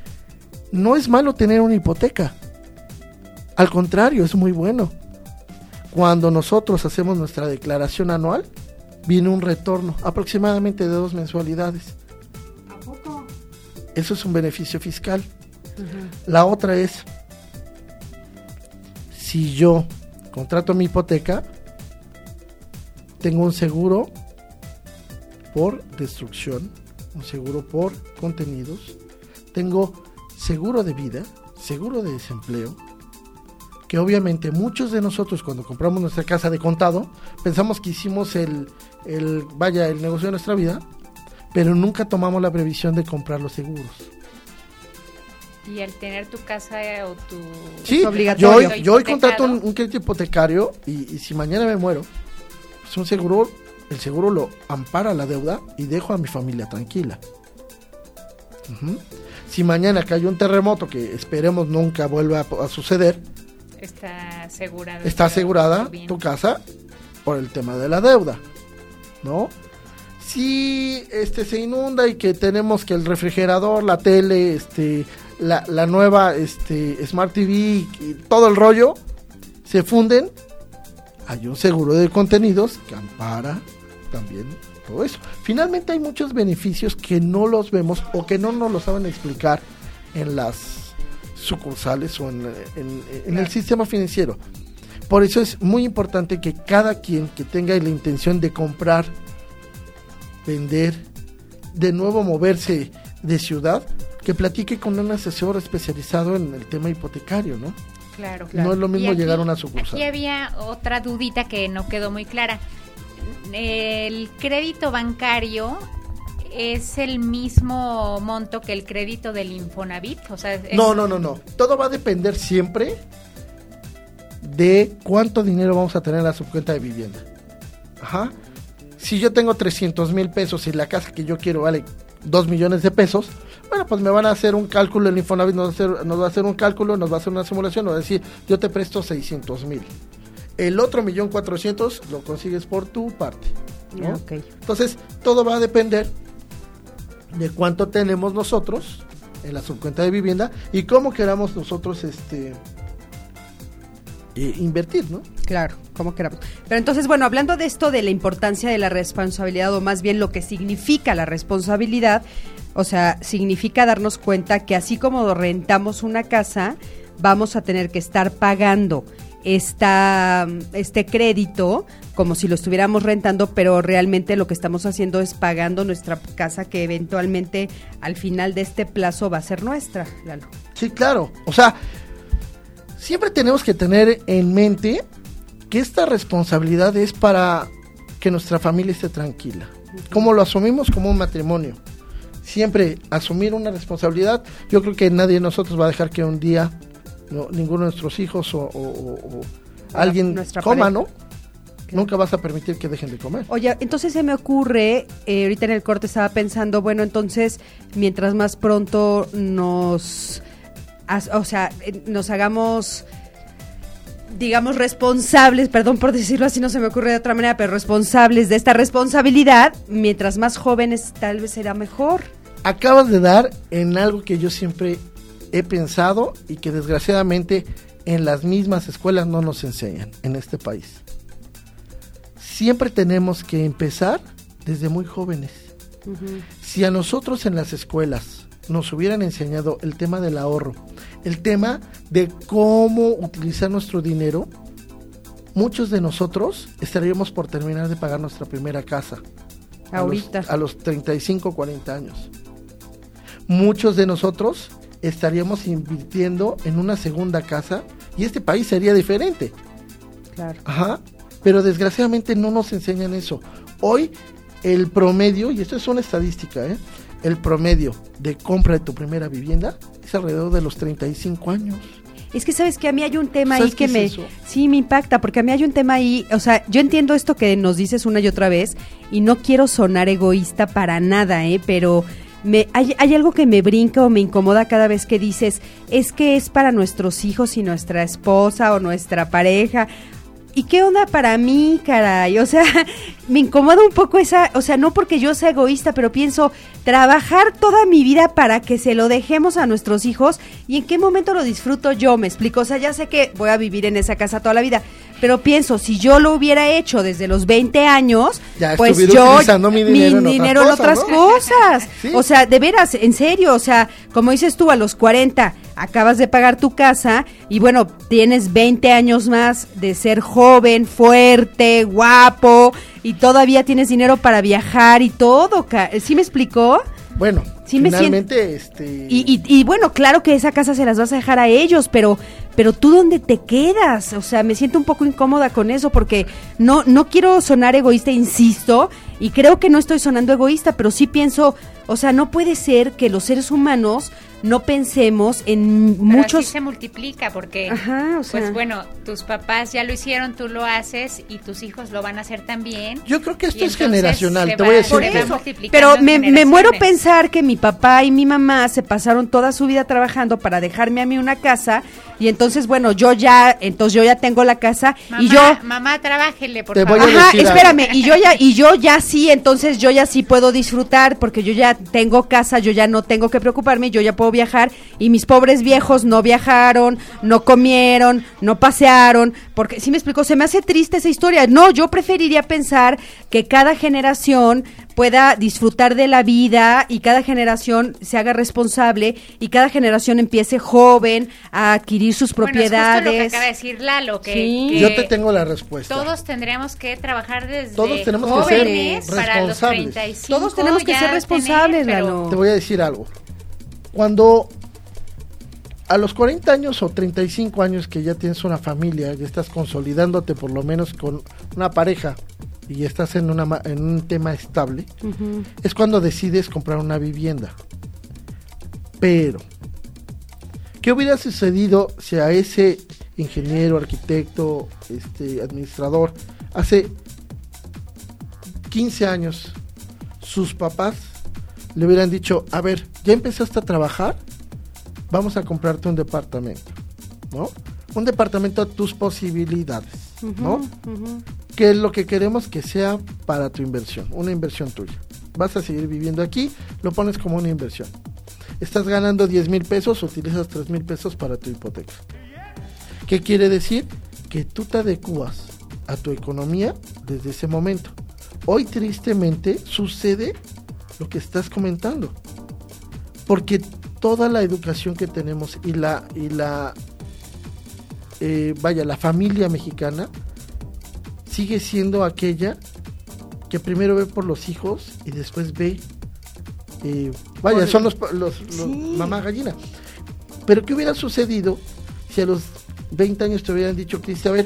no es malo tener una hipoteca. Al contrario, es muy bueno. Cuando nosotros hacemos nuestra declaración anual, viene un retorno aproximadamente de dos mensualidades. ¿A poco? Eso es un beneficio fiscal. La otra es, si yo contrato mi hipoteca, tengo un seguro por destrucción, un seguro por contenidos, tengo seguro de vida, seguro de desempleo, que obviamente muchos de nosotros cuando compramos nuestra casa de contado, pensamos que hicimos el, el vaya, el negocio de nuestra vida, pero nunca tomamos la previsión de comprar los seguros. Y al tener tu casa o tu... Sí, Es obligatorio. yo hoy, yo hoy Hipotecado. contrato un, un crédito hipotecario y, y si mañana me muero, pues un seguro, el seguro lo ampara la deuda y dejo a mi familia tranquila. Ujú. Si mañana cae un terremoto, que esperemos nunca vuelva a, a suceder, Está asegurada. está asegurada Bien. tu casa por el tema de la deuda, ¿no? Si este se inunda y que tenemos que el refrigerador, la tele, este la, la nueva este Smart T V y todo el rollo se funden, hay un seguro de contenidos que ampara también todo eso. Finalmente hay muchos beneficios que no los vemos o que no nos lo saben explicar en las sucursales o en, en, en el sistema financiero. Por eso es muy importante que cada quien que tenga la intención de comprar, vender, de nuevo moverse de ciudad, que platique con un asesor especializado en el tema hipotecario, ¿no? Claro, No es lo mismo Y aquí- llegar a una sucursal. Aquí había otra dudita que no quedó muy clara. ¿El crédito bancario es el mismo monto que el crédito del Infonavit? O sea, es- No, no, no, no. Todo va a depender siempre de cuánto dinero vamos a tener en la subcuenta de vivienda. Ajá. Si yo tengo trescientos mil pesos y la casa que yo quiero vale dos millones de pesos, bueno, pues me van a hacer un cálculo, el Infonavit nos va a hacer, nos va a hacer un cálculo, nos va a hacer una simulación, nos va a decir, yo te presto seiscientos mil. El otro millón cuatrocientos lo consigues por tu parte, ¿no? Ah, ok. Entonces, todo va a depender de cuánto tenemos nosotros en la subcuenta de vivienda y cómo queramos nosotros este eh, invertir, ¿no? Claro, como queramos. Pero entonces, bueno, hablando de esto de la importancia de la responsabilidad, o más bien lo que significa la responsabilidad, o sea, significa darnos cuenta que así como rentamos una casa, vamos a tener que estar pagando esta, este crédito como si lo estuviéramos rentando, pero realmente lo que estamos haciendo es pagando nuestra casa, que eventualmente al final de este plazo va a ser nuestra, Lalo. Sí, claro. O sea, siempre tenemos que tener en mente que esta responsabilidad es para que nuestra familia esté tranquila. ¿Cómo lo asumimos? Como un matrimonio. Siempre asumir una responsabilidad. Yo creo que nadie de nosotros va a dejar que un día no, ninguno de nuestros hijos o, o, o, o alguien coma, pareja. ¿No? Nunca vas a permitir que dejen de comer. Oye, entonces se me ocurre, eh, ahorita en el corte estaba pensando, bueno, entonces, mientras más pronto nos, as, o sea, eh, nos hagamos, digamos, responsables, perdón por decirlo así, no se me ocurre de otra manera, pero responsables de esta responsabilidad, mientras más jóvenes tal vez será mejor. Acabas de dar en algo que yo siempre he pensado y que desgraciadamente en las mismas escuelas no nos enseñan en este país. Siempre tenemos que empezar desde muy jóvenes. Uh-huh. Si a nosotros en las escuelas nos hubieran enseñado el tema del ahorro, el tema de cómo utilizar nuestro dinero, muchos de nosotros estaríamos por terminar de pagar nuestra primera casa. Ahorita. A los, a los treinta y cinco, cuarenta años. Muchos de nosotros estaríamos invirtiendo en una segunda casa y este país sería diferente. Claro. Ajá. Pero desgraciadamente no nos enseñan eso. Hoy el promedio, y esto es una estadística, ¿eh? El promedio de compra de tu primera vivienda es alrededor de los treinta y cinco años. Es que sabes que a mí hay un tema ahí que me, sí me impacta, porque a mí hay un tema ahí, o sea, yo entiendo esto que nos dices una y otra vez, y no quiero sonar egoísta para nada, ¿eh? Pero me, hay, hay algo que me brinca o me incomoda cada vez que dices, es que es para nuestros hijos y nuestra esposa o nuestra pareja. ¿Y qué onda para mí, caray? O sea, me incomoda un poco esa, o sea, no porque yo sea egoísta, pero pienso, trabajar toda mi vida para que se lo dejemos a nuestros hijos, ¿y en qué momento lo disfruto yo? Me explico, o sea, ya sé que voy a vivir en esa casa toda la vida, pero pienso, si yo lo hubiera hecho desde los veinte años, ya pues yo, utilizando mi dinero, mi en, dinero otras en otras cosas, ¿no? cosas. ¿Sí? O sea, de veras, en serio, o sea, como dices tú, a los cuarenta acabas de pagar tu casa y bueno, tienes veinte años más de ser joven, fuerte, guapo y todavía tienes dinero para viajar y todo. ¿Sí me explicó? Bueno, sí finalmente, me este... Y, y, y bueno, claro que esa casa se las vas a dejar a ellos, pero pero tú ¿dónde te quedas? O sea, me siento un poco incómoda con eso porque no no quiero sonar egoísta, insisto, y creo que no estoy sonando egoísta, pero sí pienso, o sea, no puede ser que los seres humanos no pensemos en pero muchos... así se multiplica porque, Ajá, o sea... pues bueno, tus papás ya lo hicieron, tú lo haces y tus hijos lo van a hacer también. Yo creo que esto y es generacional, te va, voy a decir. Por eso, pero me, me muero pensar que mi papá y mi mamá se pasaron toda su vida trabajando para dejarme a mí una casa y entonces, bueno, yo ya, entonces yo ya tengo la casa mamá, y yo... Mamá, trabájele, por te favor. voy a Ajá, decir espérame, algo. y yo ya, y yo ya sí, entonces yo ya sí puedo disfrutar porque yo ya tengo casa, yo ya no tengo que preocuparme, yo ya puedo viajar y mis pobres viejos no viajaron, no comieron, no pasearon, porque sí me explico, se me hace triste esa historia. No, yo preferiría pensar que cada generación pueda disfrutar de la vida y cada generación se haga responsable y cada generación empiece joven a adquirir sus propiedades. Bueno, es justo lo que acaba de decir Lalo, que, Sí. que Yo te tengo la respuesta. todos tendríamos que trabajar desde Todos tenemos que ser jóvenes para los responsables. treinta y cinco. Todos tenemos que ya ser responsables, tener, pero- Lalo. Te voy a decir algo. Cuando a los cuarenta años o treinta y cinco años que ya tienes una familia, ya estás consolidándote por lo menos con una pareja y estás en, una, ma- en un tema estable, Uh-huh. es cuando decides comprar una vivienda. Pero, ¿qué hubiera sucedido si a ese ingeniero, arquitecto, este, administrador, hace quince años, sus papás le hubieran dicho, a ver, ya empezaste a trabajar, vamos a comprarte un departamento, ¿no? Un departamento a tus posibilidades, ¿no? Uh-huh. ¿Qué es lo que queremos? Que sea para tu inversión, una inversión tuya. Vas a seguir viviendo aquí, lo pones como una inversión. Estás ganando diez mil pesos, utilizas tres mil pesos para tu hipoteca. ¿Qué quiere decir? que tú te adecuas a tu economía desde ese momento. Hoy tristemente sucede lo que estás comentando, porque toda la educación que tenemos y la y la eh, vaya la familia mexicana sigue siendo aquella que primero ve por los hijos y después ve eh, vaya por son los, los, los sí. mamá gallina. Pero ¿qué hubiera sucedido si a los veinte años te hubieran dicho, Cristi, a ver,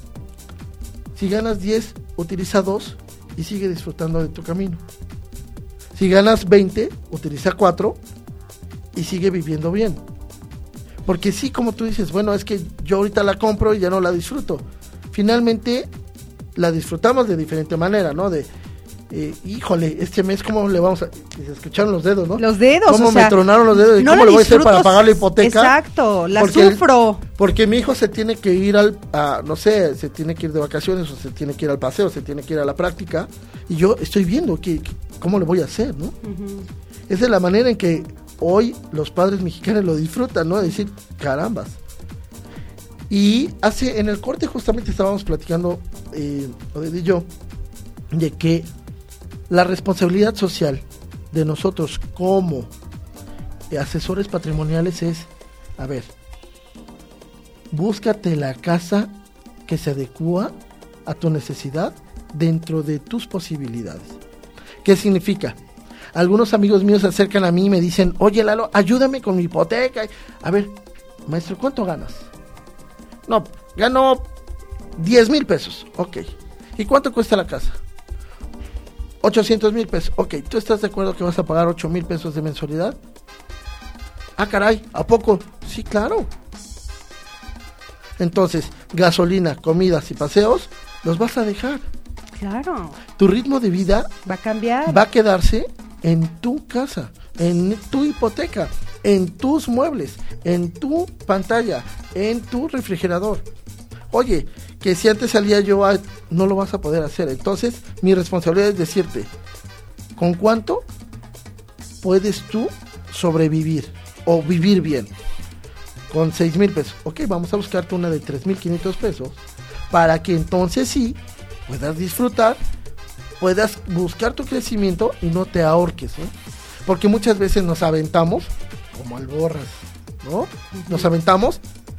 si ganas diez, utiliza dos y sigue disfrutando de tu camino? Si ganas veinte, utiliza cuatro y sigue viviendo bien. Porque sí, como tú dices, bueno, es que yo ahorita la compro y ya no la disfruto. Finalmente, la disfrutamos de diferente manera, ¿no? De, eh, híjole, este mes, ¿cómo le vamos a...? Se escucharon los dedos, ¿no? Los dedos, ¿Cómo o me sea, tronaron los dedos? ¿Y no cómo le voy a hacer disfruto, para pagar la hipoteca? Exacto, la porque, sufro. Porque mi hijo se tiene que ir al, a, no sé, se tiene que ir de vacaciones, o se tiene que ir al paseo, se tiene que ir a la práctica, y yo estoy viendo que, que cómo le voy a hacer, ¿no? Uh-huh. Esa es la manera en que hoy los padres mexicanos lo disfrutan, ¿no? De decir, carambas. Y hace, en el corte justamente estábamos platicando, eh, Oded y yo, de que la responsabilidad social de nosotros como asesores patrimoniales es, a ver, búscate la casa que se adecua a tu necesidad dentro de tus posibilidades. ¿Qué significa? Algunos amigos míos se acercan a mí y me dicen, oye Lalo, ayúdame con mi hipoteca. A ver, maestro, ¿cuánto ganas? No, gano diez mil pesos. Ok. ¿Y cuánto cuesta la casa? ochocientos mil pesos. Ok, ¿tú estás de acuerdo que vas a pagar ocho mil pesos de mensualidad? Ah, caray, ¿a poco? Sí, claro. Entonces, gasolina, comidas y paseos, los vas a dejar. Claro. Tu ritmo de vida va a cambiar. Va a quedarse en tu casa, en tu hipoteca, en tus muebles, en tu pantalla, en tu refrigerador. Oye, que si antes salía yo, a, no lo vas a poder hacer. Entonces, mi responsabilidad es decirte, ¿con cuánto puedes tú sobrevivir o vivir bien? Con seis mil pesos. Ok, vamos a buscarte una de tres mil quinientos pesos para que entonces sí puedas disfrutar, puedas buscar tu crecimiento y no te ahorques, ¿no? Porque muchas veces nos aventamos como alborras, ¿no? Nos aventamos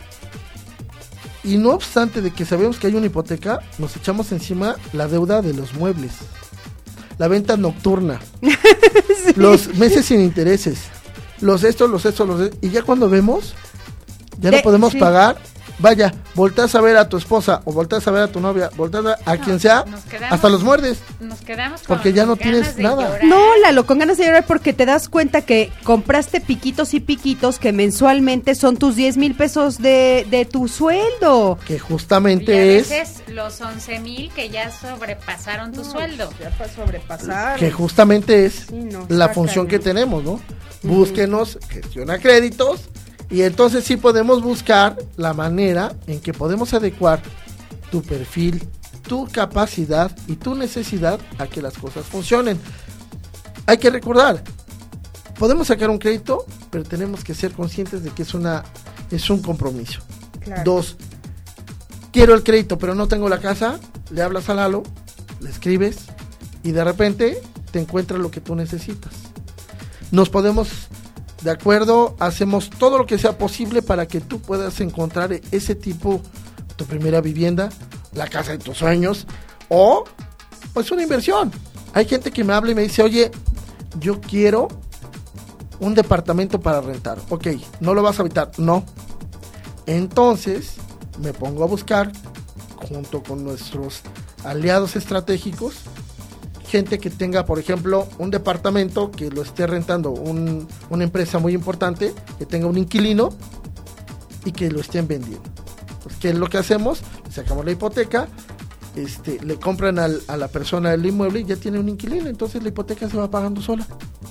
y no obstante de que sabemos que hay una hipoteca, nos echamos encima la deuda de los muebles, la venta nocturna, sí. Los meses sin intereses, los estos, los estos, los estos, y ya cuando vemos, ya de, no podemos sí. pagar. Vaya, volteas a ver a tu esposa o volteas a ver a tu novia, volteas a, a no, quien sea, quedamos, hasta los muerdes. Nos quedamos con porque ya no tienes nada. Llorar. No, Lalo, con ganas de llorar porque te das cuenta que compraste piquitos y piquitos que mensualmente son tus diez mil pesos de, de tu sueldo. Que justamente y a es... veces los once mil que ya sobrepasaron tu no, sueldo. Ya para sobrepasar. Que justamente es sí, no, la función que tenemos, ¿no? Uh-huh. Búsquenos, gestiona créditos. Y entonces sí podemos buscar la manera en que podemos adecuar tu perfil, tu capacidad y tu necesidad a que las cosas funcionen. Hay que recordar, podemos sacar un crédito, pero tenemos que ser conscientes de que es una es un compromiso. Claro. Dos, quiero el crédito, pero no tengo la casa, le hablas a Lalo, le escribes y de repente te encuentras lo que tú necesitas. Nos podemos... De acuerdo, hacemos todo lo que sea posible para que tú puedas encontrar ese tipo, tu primera vivienda, la casa de tus sueños, o pues una inversión. Hay gente que me habla y me dice, oye, yo quiero un departamento para rentar. Ok, ¿no lo vas a habitar? No. Entonces, me pongo a buscar, junto con nuestros aliados estratégicos, gente que tenga, por ejemplo, un departamento que lo esté rentando un, una empresa muy importante, que tenga un inquilino y que lo estén vendiendo. Pues, ¿qué es lo que hacemos? Le sacamos la hipoteca, este, le compran al, a la persona el inmueble y ya tiene un inquilino, entonces la hipoteca se va pagando sola.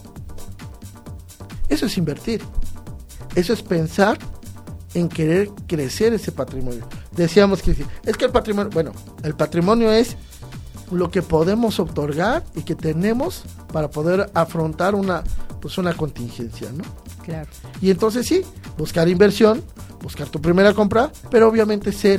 Eso es invertir. Eso es pensar en querer crecer ese patrimonio. Decíamos que es que el patrimonio, bueno, el patrimonio es lo que podemos otorgar y que tenemos para poder afrontar una pues una contingencia, ¿no? Claro. Y entonces sí, buscar inversión, buscar tu primera compra, pero obviamente ser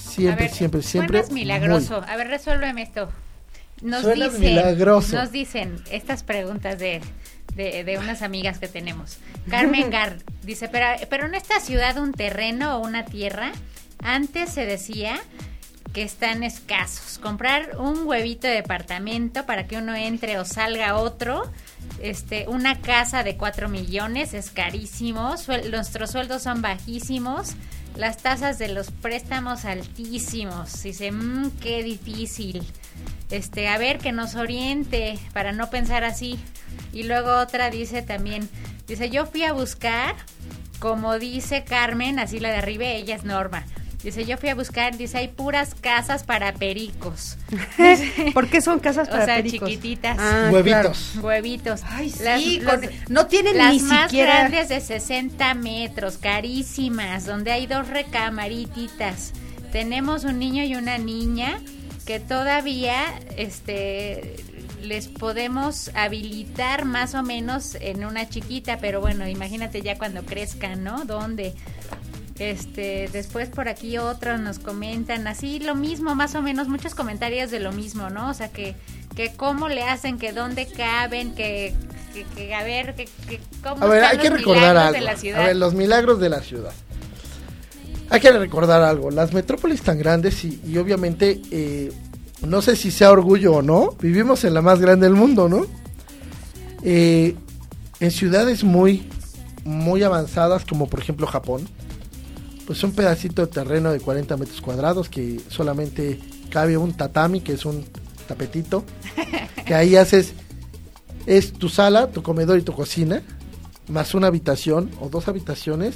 Siempre, A ver, siempre, siempre. Suenas milagroso. muy- A ver, resuélveme esto. Nos Suenas dicen, milagroso. nos dicen estas preguntas de, de, de unas amigas que tenemos. Carmen Gar dice, pero, pero en esta ciudad un terreno o una tierra, antes se decía que están escasos. Comprar un huevito de departamento para que uno entre o salga otro, este, una casa de cuatro millones es carísimo, Suel- nuestros sueldos son bajísimos, las tasas de los préstamos altísimos. Dice, mmm, qué difícil. Este, a ver, que nos oriente para no pensar así. Y luego otra dice también, dice, yo fui a buscar, como dice Carmen, así la de arriba, ella es Norma. Dice, yo fui a buscar, dice, hay puras casas para pericos. Dice, ¿Por qué son casas o para sea, pericos? chiquititas. Ah, Huevitos. Huevitos. Ay, sí, Las- con- las- no tienen las ni más siquiera... grandes de sesenta metros, carísimas, donde hay dos recamarititas. Tenemos un niño y una niña que todavía este les podemos habilitar más o menos en una chiquita, pero bueno, imagínate ya cuando crezcan, ¿no? ¿Dónde? Este, después por aquí otros nos comentan así lo mismo, más o menos, muchos comentarios de lo mismo, ¿no? O sea, que, que cómo le hacen, que dónde caben, que, que, que a ver, que, que cómo A ver, están hay que los recordar milagros algo. de la A ciudad. ver, los milagros de la ciudad. Hay que recordar algo. Las metrópolis tan grandes y, y obviamente, eh, no sé si sea orgullo o no, vivimos en la más grande del mundo, ¿no? Eh, en ciudades muy, muy avanzadas, como por ejemplo Japón, pues un pedacito de terreno de cuarenta metros cuadrados que solamente cabe un tatami, que es un tapetito, que ahí haces, es tu sala, tu comedor y tu cocina, más una habitación o dos habitaciones.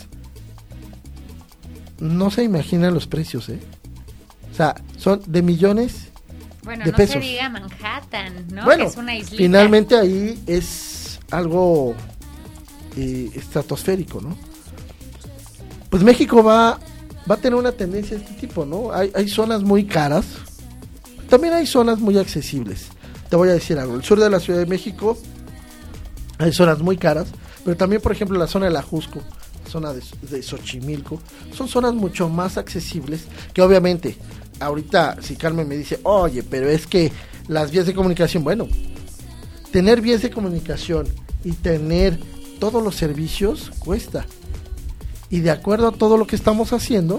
No se imaginan los precios, ¿eh? O sea, son de millones Bueno, de no pesos. se diga Manhattan, ¿no? Bueno, Que es una islita. finalmente ahí es algo eh, estratosférico, ¿no? Pues México va, va a tener una tendencia de este tipo, ¿no? Hay, hay zonas muy caras, también hay zonas muy accesibles. Te voy a decir algo, el sur de la Ciudad de México hay zonas muy caras, pero también, por ejemplo, la zona de la Jusco, la zona de, de Xochimilco, son zonas mucho más accesibles que obviamente, ahorita si Carmen me dice, oye, pero es que las vías de comunicación, bueno, tener vías de comunicación y tener todos los servicios cuesta. Y de acuerdo a todo lo que estamos haciendo,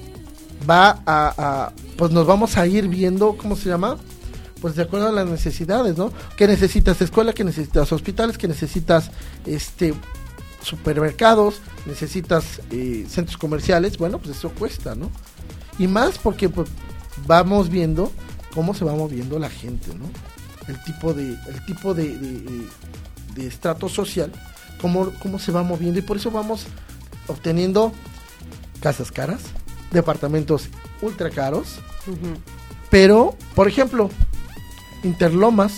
va a, a pues nos vamos a ir viendo, ¿cómo se llama? Pues de acuerdo a las necesidades, ¿no? ¿Qué necesitas escuela? ¿Qué necesitas hospitales? ¿Qué necesitas este supermercados? ¿Necesitas eh, centros comerciales? Bueno, pues eso cuesta, ¿no? Y más porque pues, vamos viendo cómo se va moviendo la gente, ¿no? El tipo de, el tipo de, de, de estrato social, cómo, cómo se va moviendo, y por eso vamos obteniendo casas caras, departamentos ultra caros, Ujú. pero, por ejemplo, Interlomas,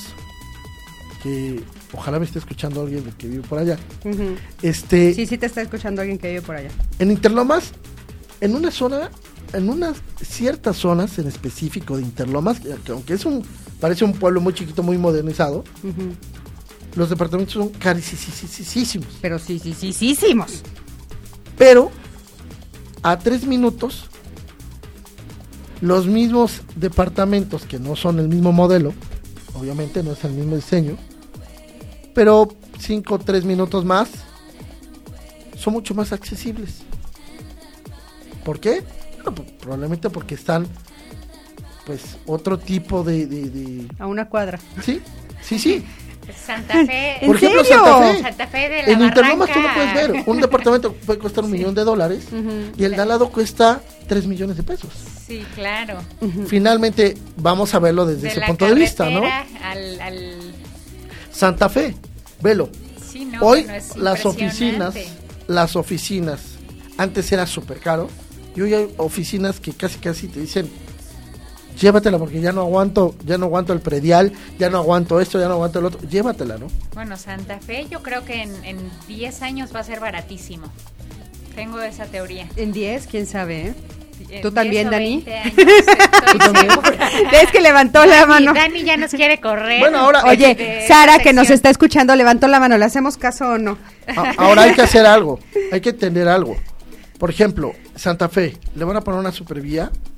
que ojalá me esté escuchando alguien que vive por allá, Ujú. este, Sí, sí te está escuchando alguien que vive por allá. en Interlomas, en una zona, en unas ciertas zonas en específico de Interlomas, que que aunque es un, parece un pueblo muy chiquito, muy modernizado, Ujú. los departamentos son carísimos. Pero sí, sí, sí, sí, hicimos. Pero a tres minutos, los mismos departamentos, que no son el mismo modelo, obviamente no es el mismo diseño, pero cinco o tres minutos más, son mucho más accesibles. ¿Por qué? Bueno, pues, probablemente porque están, pues, otro tipo de, de, de... A una cuadra. Sí, sí, sí. Santa Fe. ¿En Por ejemplo, serio? Santa Fe. Santa Fe de la En Interlomas tú lo Barranca. puedes ver. Un departamento puede costar un millón de dólares Ujú. y el de al lado cuesta tres millones de pesos. Sí, claro. Finalmente, vamos a verlo desde De ese la punto de vista, ¿no? carretera Al, al... Santa Fe, velo. Sí, no, Hoy bueno, es las oficinas, impresionante. las oficinas, antes era súper caro y hoy hay oficinas que casi casi te dicen, llévatela porque ya no aguanto, ya no aguanto el predial, ya no aguanto esto, ya no aguanto el otro, llévatela, ¿no? Bueno, Santa Fe yo creo que en, en diez años va a ser baratísimo. Tengo esa teoría. En diez, quién sabe, ¿eh? En ¿Tú también, diez o Dani? veinte años, estoy segura. ¿Ves que levantó la Dani, mano? Dani ya nos quiere correr. Bueno, ahora- Oye, de Sara, esta que nos sección. está escuchando, levantó la mano. ¿Le hacemos caso o no? A- Ahora hay que hacer algo, hay que entender algo. Por ejemplo, Santa Fe, le van a poner una supervía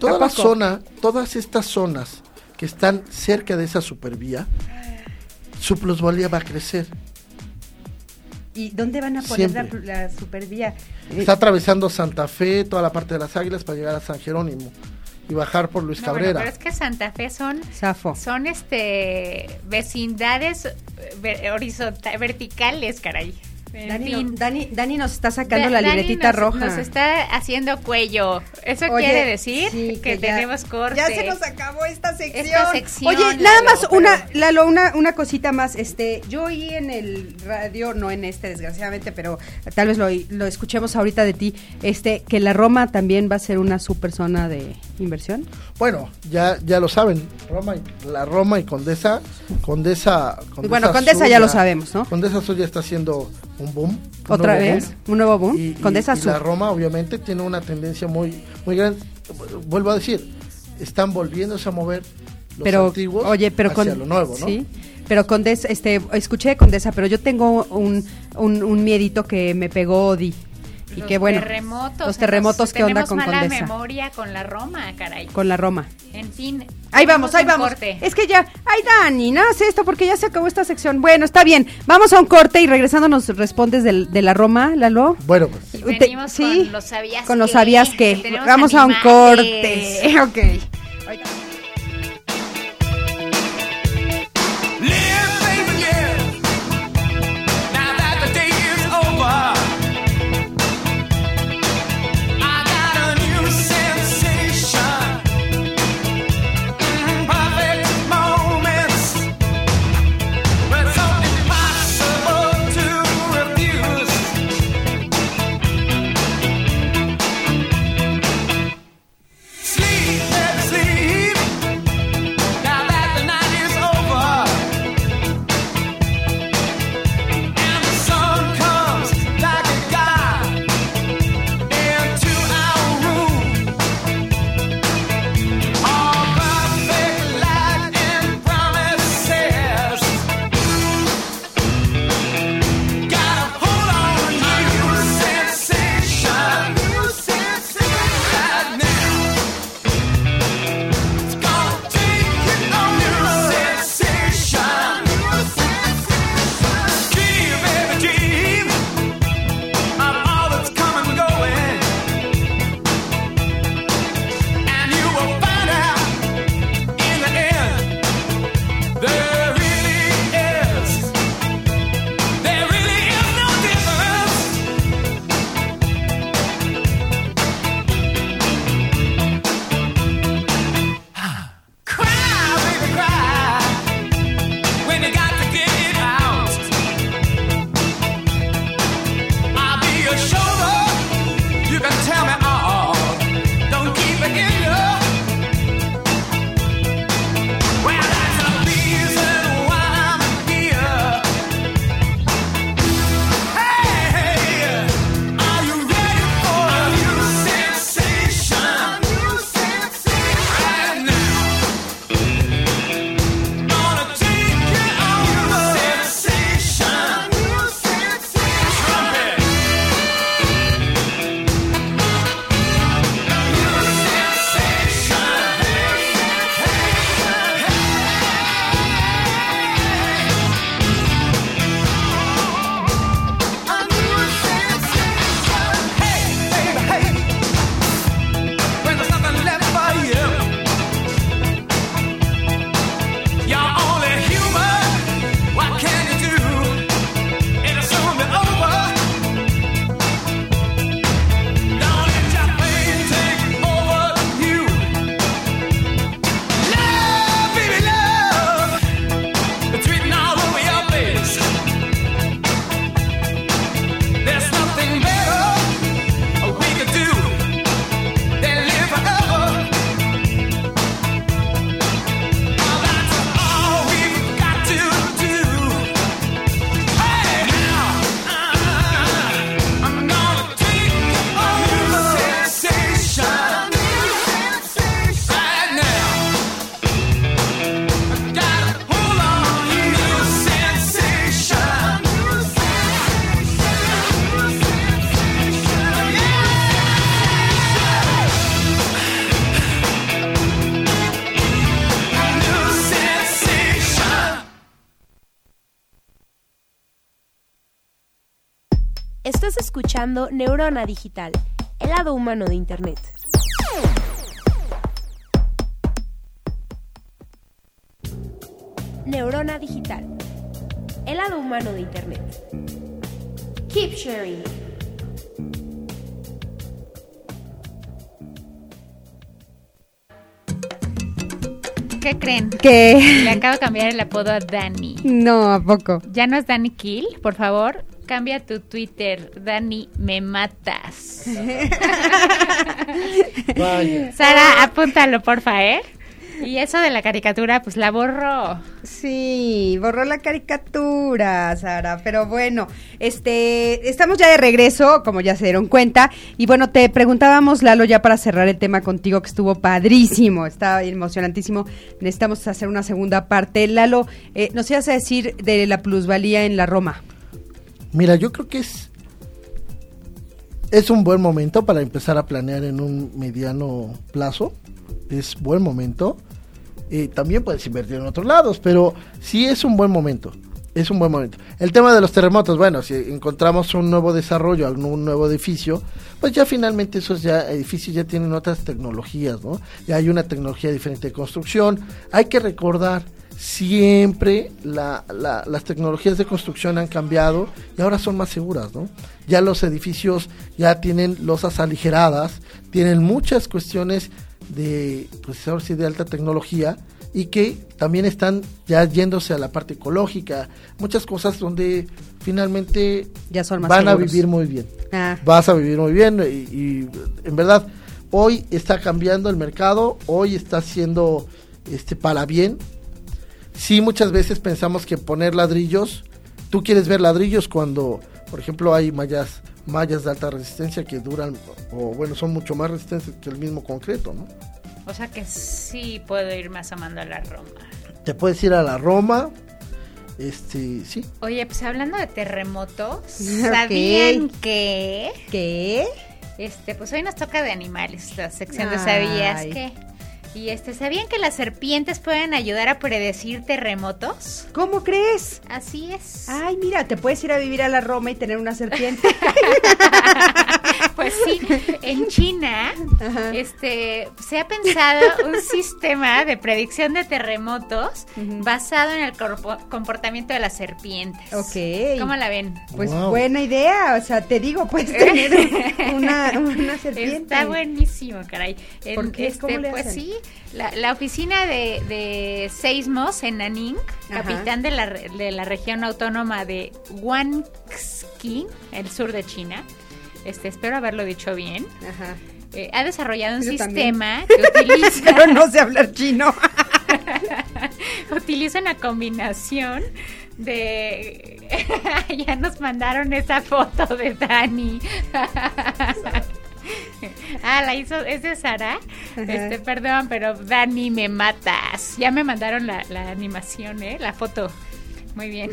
Toda ¿A la poco? zona, todas estas zonas que están cerca de esa supervía, su plusvalía va a crecer. ¿Y dónde van a poner la, Siempre. la supervía? Eh, Está atravesando Santa Fe, toda la parte de las Águilas para llegar a San Jerónimo y bajar por Luis No, bueno, Cabrera. pero es que Santa Fe son Zafo. son este vecindades ver- horizonta- verticales, caray. En Dani, fin. no- Dani, Dani nos está sacando Da- la Dani libretita nos, roja. Nos está haciendo cuello. ¿Eso Oye, quiere decir sí, que, ya- tenemos corte? Ya se nos acabó esta sección. Esta sección, Oye, nada Lalo, más pero- una, Lalo, una, una cosita más. Este, yo oí en el radio, no en este, desgraciadamente, pero tal vez lo, oí- lo escuchemos ahorita de ti, este, que la Roma también va a ser una super zona de inversión. Bueno, ya ya lo saben, Roma y, la Roma y Condesa, Condesa, Condesa Bueno, Condesa Sur ya lo sabemos, ¿no? Condesa Sur ya está haciendo un boom. un Otra nuevo vez, boom. un nuevo boom. Y, y- Condesa y Sur. la Roma obviamente tiene una tendencia muy muy grande. Vuelvo a decir, están volviéndose a mover los pero antiguos oye, pero hacia con lo nuevo, ¿no? Sí. Pero Condesa, este, escuché de Condesa, pero yo tengo un, un, un miedito que me pegó Odi. Y Los que bueno, terremotos. los terremotos, ¿qué onda con Tenemos mala Condesa? memoria con la Roma, caray. Con la Roma. En fin. Ahí vamos, tenemos ahí un vamos. corte. Es que ya, ay Dani, no hagas esto porque ya se acabó esta sección. Bueno, está bien. Vamos a un corte y regresando nos respondes del, de la Roma, Lalo. Bueno, pues Y venimos con los sabías con los qué, sabías que. que tenemos Vamos a un animales. corte. Ok. Ahorita. Live, baby, live. Now that the day is over, I got a new sensation. Mm, perfect moments, but it's impossible to refuse. Sleep, baby, sleep. escuchando Neurona Digital, el lado humano de Internet. Neurona Digital, el lado humano de Internet. Keep sharing. ¿Qué creen? ¿Qué? Le acabo de cambiar el apodo a Dani. No, ¿a poco? Ya no es Dani Kill, por favor, cambia tu Twitter, Dani me matas. Vaya. Sara, apúntalo, porfa, ¿eh? Y eso de la caricatura, pues la borró. Sí, borró la caricatura, Sara, pero bueno, este, estamos ya de regreso, como ya se dieron cuenta, y bueno, te preguntábamos, Lalo, ya para cerrar el tema contigo, que estuvo padrísimo, estaba emocionantísimo, necesitamos hacer una segunda parte. Lalo, eh, ¿nos ibas a decir de la plusvalía en la Roma? Mira, yo creo que es es un buen momento para empezar a planear en un mediano plazo. Es buen momento. Eh, también puedes invertir en otros lados, pero sí es un buen momento. Es un buen momento. El tema de los terremotos, bueno, si encontramos un nuevo desarrollo, algún nuevo edificio, pues ya finalmente esos ya edificios ya tienen otras tecnologías, ¿no? Ya hay una tecnología diferente de construcción. Hay que recordar, siempre la, la, las tecnologías de construcción han cambiado y ahora son más seguras, ¿no? Ya los edificios ya tienen losas aligeradas, tienen muchas cuestiones de, pues ahora sí, de alta tecnología, y que también están ya yéndose a la parte ecológica, muchas cosas donde finalmente ya son más van seguros. A vivir muy bien. Ah. Vas a vivir muy bien y, y en verdad hoy está cambiando el mercado, hoy está siendo este para bien. Sí, muchas veces pensamos que poner ladrillos, tú quieres ver ladrillos cuando, por ejemplo, hay mallas mallas de alta resistencia que duran, o bueno, son mucho más resistentes que el mismo concreto, ¿no? O sea que sí puedo irme asomando a la Roma. Te puedes ir a la Roma, este, sí. Oye, pues hablando de terremotos, ¿sabían Ok. que? ¿Qué? Este, pues hoy nos toca de animales, la sección de Ay. ¿sabías qué? Y este, ¿sabían que las serpientes pueden ayudar a predecir terremotos? ¿Cómo crees? Así es. Ay, mira, te puedes ir a vivir a la Roma y tener una serpiente. Pues sí, en China Ajá. este se ha pensado un sistema de predicción de terremotos Ujú. basado en el corpo- comportamiento de las serpientes. Ok. ¿Cómo la ven? Pues Wow. buena idea, o sea, te digo, puedes tener un- una, una serpiente. Está buenísimo, caray. En, ¿Por qué? Este, ¿Cómo le pues hacen? sí, la, la oficina de, de Seismos en Nanning, Ajá. capital de la, re- de la región autónoma de Guangxi, el sur de China, este, espero haberlo dicho bien, Ajá. eh, ha desarrollado un Yo sistema que utiliza, Pero no sé hablar chino. utiliza una combinación de... Ya nos mandaron esa foto de Dani. Ah, la hizo, es de Sara. Este, perdón, pero Dani me matas. Ya me mandaron la, la animación, ¿eh? La foto. Muy bien.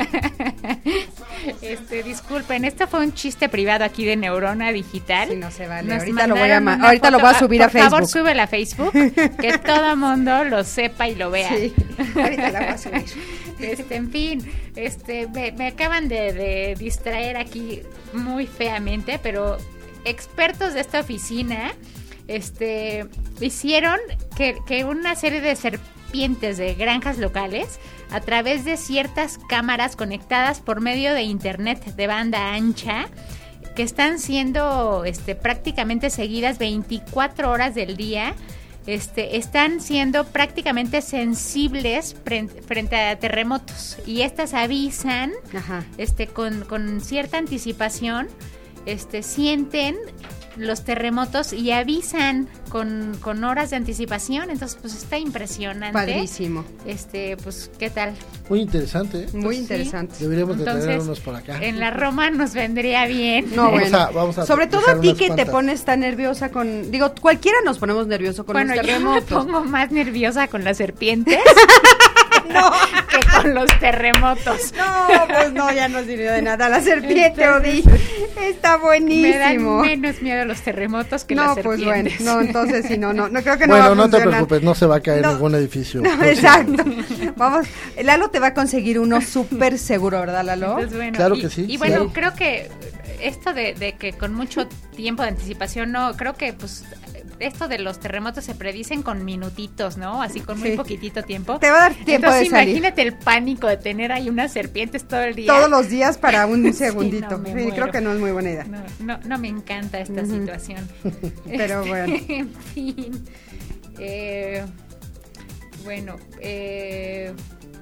Este, disculpen, esto fue un chiste privado aquí de Neurona Digital. Sí, no se vale. Nos Ahorita lo voy a mandaron ma- una ahorita lo foto. voy a subir a Por favor, Facebook. súbela a Facebook, que todo mundo lo sepa y lo vea. Sí, ahorita la voy a subir. Este, en fin, este, me, me acaban de, de distraer aquí muy feamente, pero expertos de esta oficina, este, hicieron que, que una serie de serpientes de granjas locales, a través de ciertas cámaras conectadas por medio de internet de banda ancha, que están siendo, este, prácticamente seguidas veinticuatro horas del día. Este, están siendo prácticamente sensibles frente, frente a terremotos, y estas avisan, Ajá. este, con, con cierta anticipación, este, sienten los terremotos y avisan con, con horas de anticipación. Entonces, pues está impresionante. Padrísimo. Este, pues, ¿qué tal? Muy interesante, ¿eh? Muy Pues sí. interesante. Deberíamos de Entonces, tener unos por acá. En la Roma nos vendría bien. No, Vamos bueno. a- vamos a Sobre todo dejar a ti unas que te cuantas. pones tan nerviosa con... Digo, cualquiera nos ponemos nervioso con Bueno, los yo me terremotos. pongo más nerviosa con las serpientes No, que con los terremotos. no, pues no, ya no sirvió de nada. La serpiente, Odi. Entonces, Está Me dan buenísimo. menos miedo los terremotos que No, las pues bueno, serpientes. no, entonces sí, no, no, no creo que no va Bueno, a no te funcionar. preocupes, no se va a caer No. ningún edificio. No, exacto. Vamos, Lalo te va a conseguir uno súper seguro, ¿verdad, Lalo? Entonces, bueno, Claro y- que sí, Y bueno, sí. creo que esto de, de que con mucho tiempo de anticipación, no, creo que pues esto de los terremotos se predicen con minutitos, ¿no? Así con muy Sí. poquito tiempo. Te va a dar tiempo Entonces, de salir. imagínate el pánico de tener ahí unas serpientes todo el día. Todos los días para un Sí, segundito. no, me Sí, muero. creo que no es muy buena idea. No, no, no me encanta esta Ujú. situación. Pero Este, bueno. En fin. Eh, bueno, eh,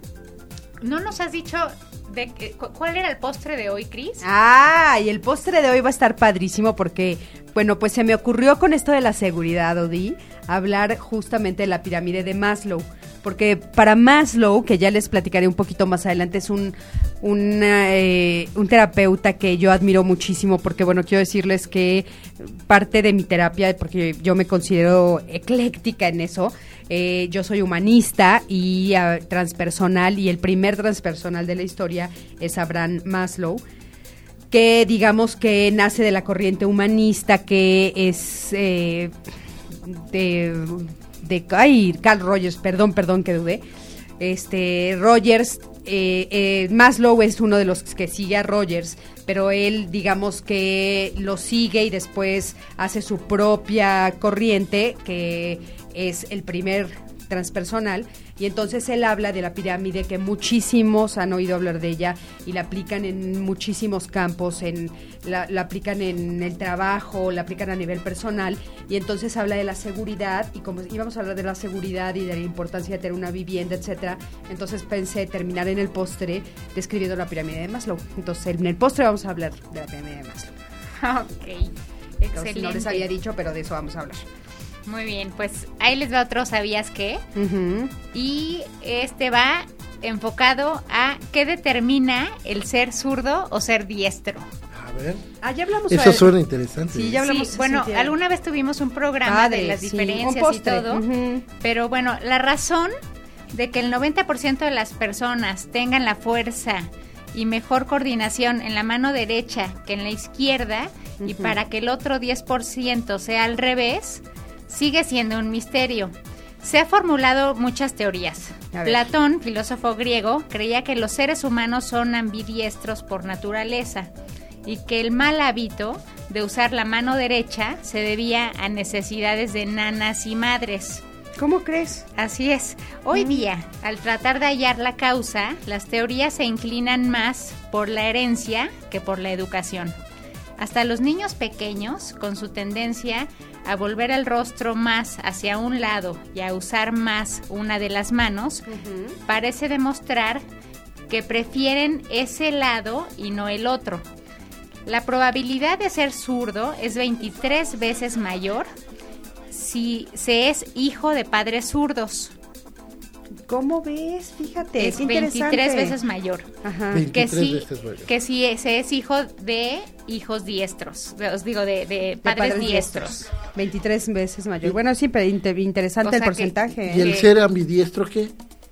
no nos has dicho de que- cu- cuál era el postre de hoy, Cris. Ah, y el postre de hoy va a estar padrísimo porque, bueno, pues se me ocurrió con esto de la seguridad, Odi, hablar justamente de la pirámide de Maslow. Porque para Maslow, que ya les platicaré un poquito más adelante, es un, un, eh, un terapeuta que yo admiro muchísimo porque, bueno, quiero decirles que parte de mi terapia, porque yo me considero ecléctica en eso, eh, yo soy humanista y uh, transpersonal, y el primer transpersonal de la historia es Abraham Maslow, que digamos que nace de la corriente humanista, que es eh, de, de ay, Carl Rogers, perdón, perdón que dudé. Este Rogers, eh, eh, Maslow es uno de los que sigue a Rogers, pero él digamos que lo sigue y después hace su propia corriente, que es el primer transpersonal, y entonces él habla de la pirámide, que muchísimos han oído hablar de ella y la aplican en muchísimos campos, en la, la aplican en el trabajo, la aplican a nivel personal, y entonces habla de la seguridad, y como íbamos a hablar de la seguridad y de la importancia de tener una vivienda, etcétera, entonces pensé terminar en el postre describiendo la pirámide de Maslow. Entonces en el postre vamos a hablar de la pirámide de Maslow. Ok, Entonces, excelente. no les había dicho, pero de eso vamos a hablar. Muy bien, pues ahí les va otro ¿sabías qué? Ujú. Y este va enfocado a qué determina el ser zurdo o ser diestro. A ver, Ah, ya hablamos eso sobre- suena interesante. Sí, ya hablamos. Sí, bueno, Cintia. alguna vez tuvimos un programa Padre, de las sí, diferencias un postre, y todo, ujú. pero bueno, la razón de que el noventa por ciento de las personas tengan la fuerza y mejor coordinación en la mano derecha que en la izquierda, y Ujú. para que el otro diez por ciento sea al revés, sigue siendo un misterio. Se ha formulado muchas teorías. A ver. Platón, filósofo griego, creía que los seres humanos son ambidiestros por naturaleza y que el mal hábito de usar la mano derecha se debía a necesidades de nanas y madres. ¿Cómo crees? Así es. Hoy día, al tratar de hallar la causa, las teorías se inclinan más por la herencia que por la educación. Hasta los niños pequeños, con su tendencia a volver el rostro más hacia un lado y a usar más una de las manos, parece demostrar que prefieren ese lado y no el otro. La probabilidad de ser zurdo es veintitrés veces mayor si se es hijo de padres zurdos. ¿Cómo ves? Fíjate, Es qué veintitrés interesante. veces mayor. Ajá. Veinte- Que veintitrés sí, veces mayor. que sí se es hijo de hijos diestros, de- os digo, de, de De padres, diestros. veintitrés veces mayor. Bueno, es siempre inter- interesante O sea el que- porcentaje. ¿Y el que- ser ambidiestro qué?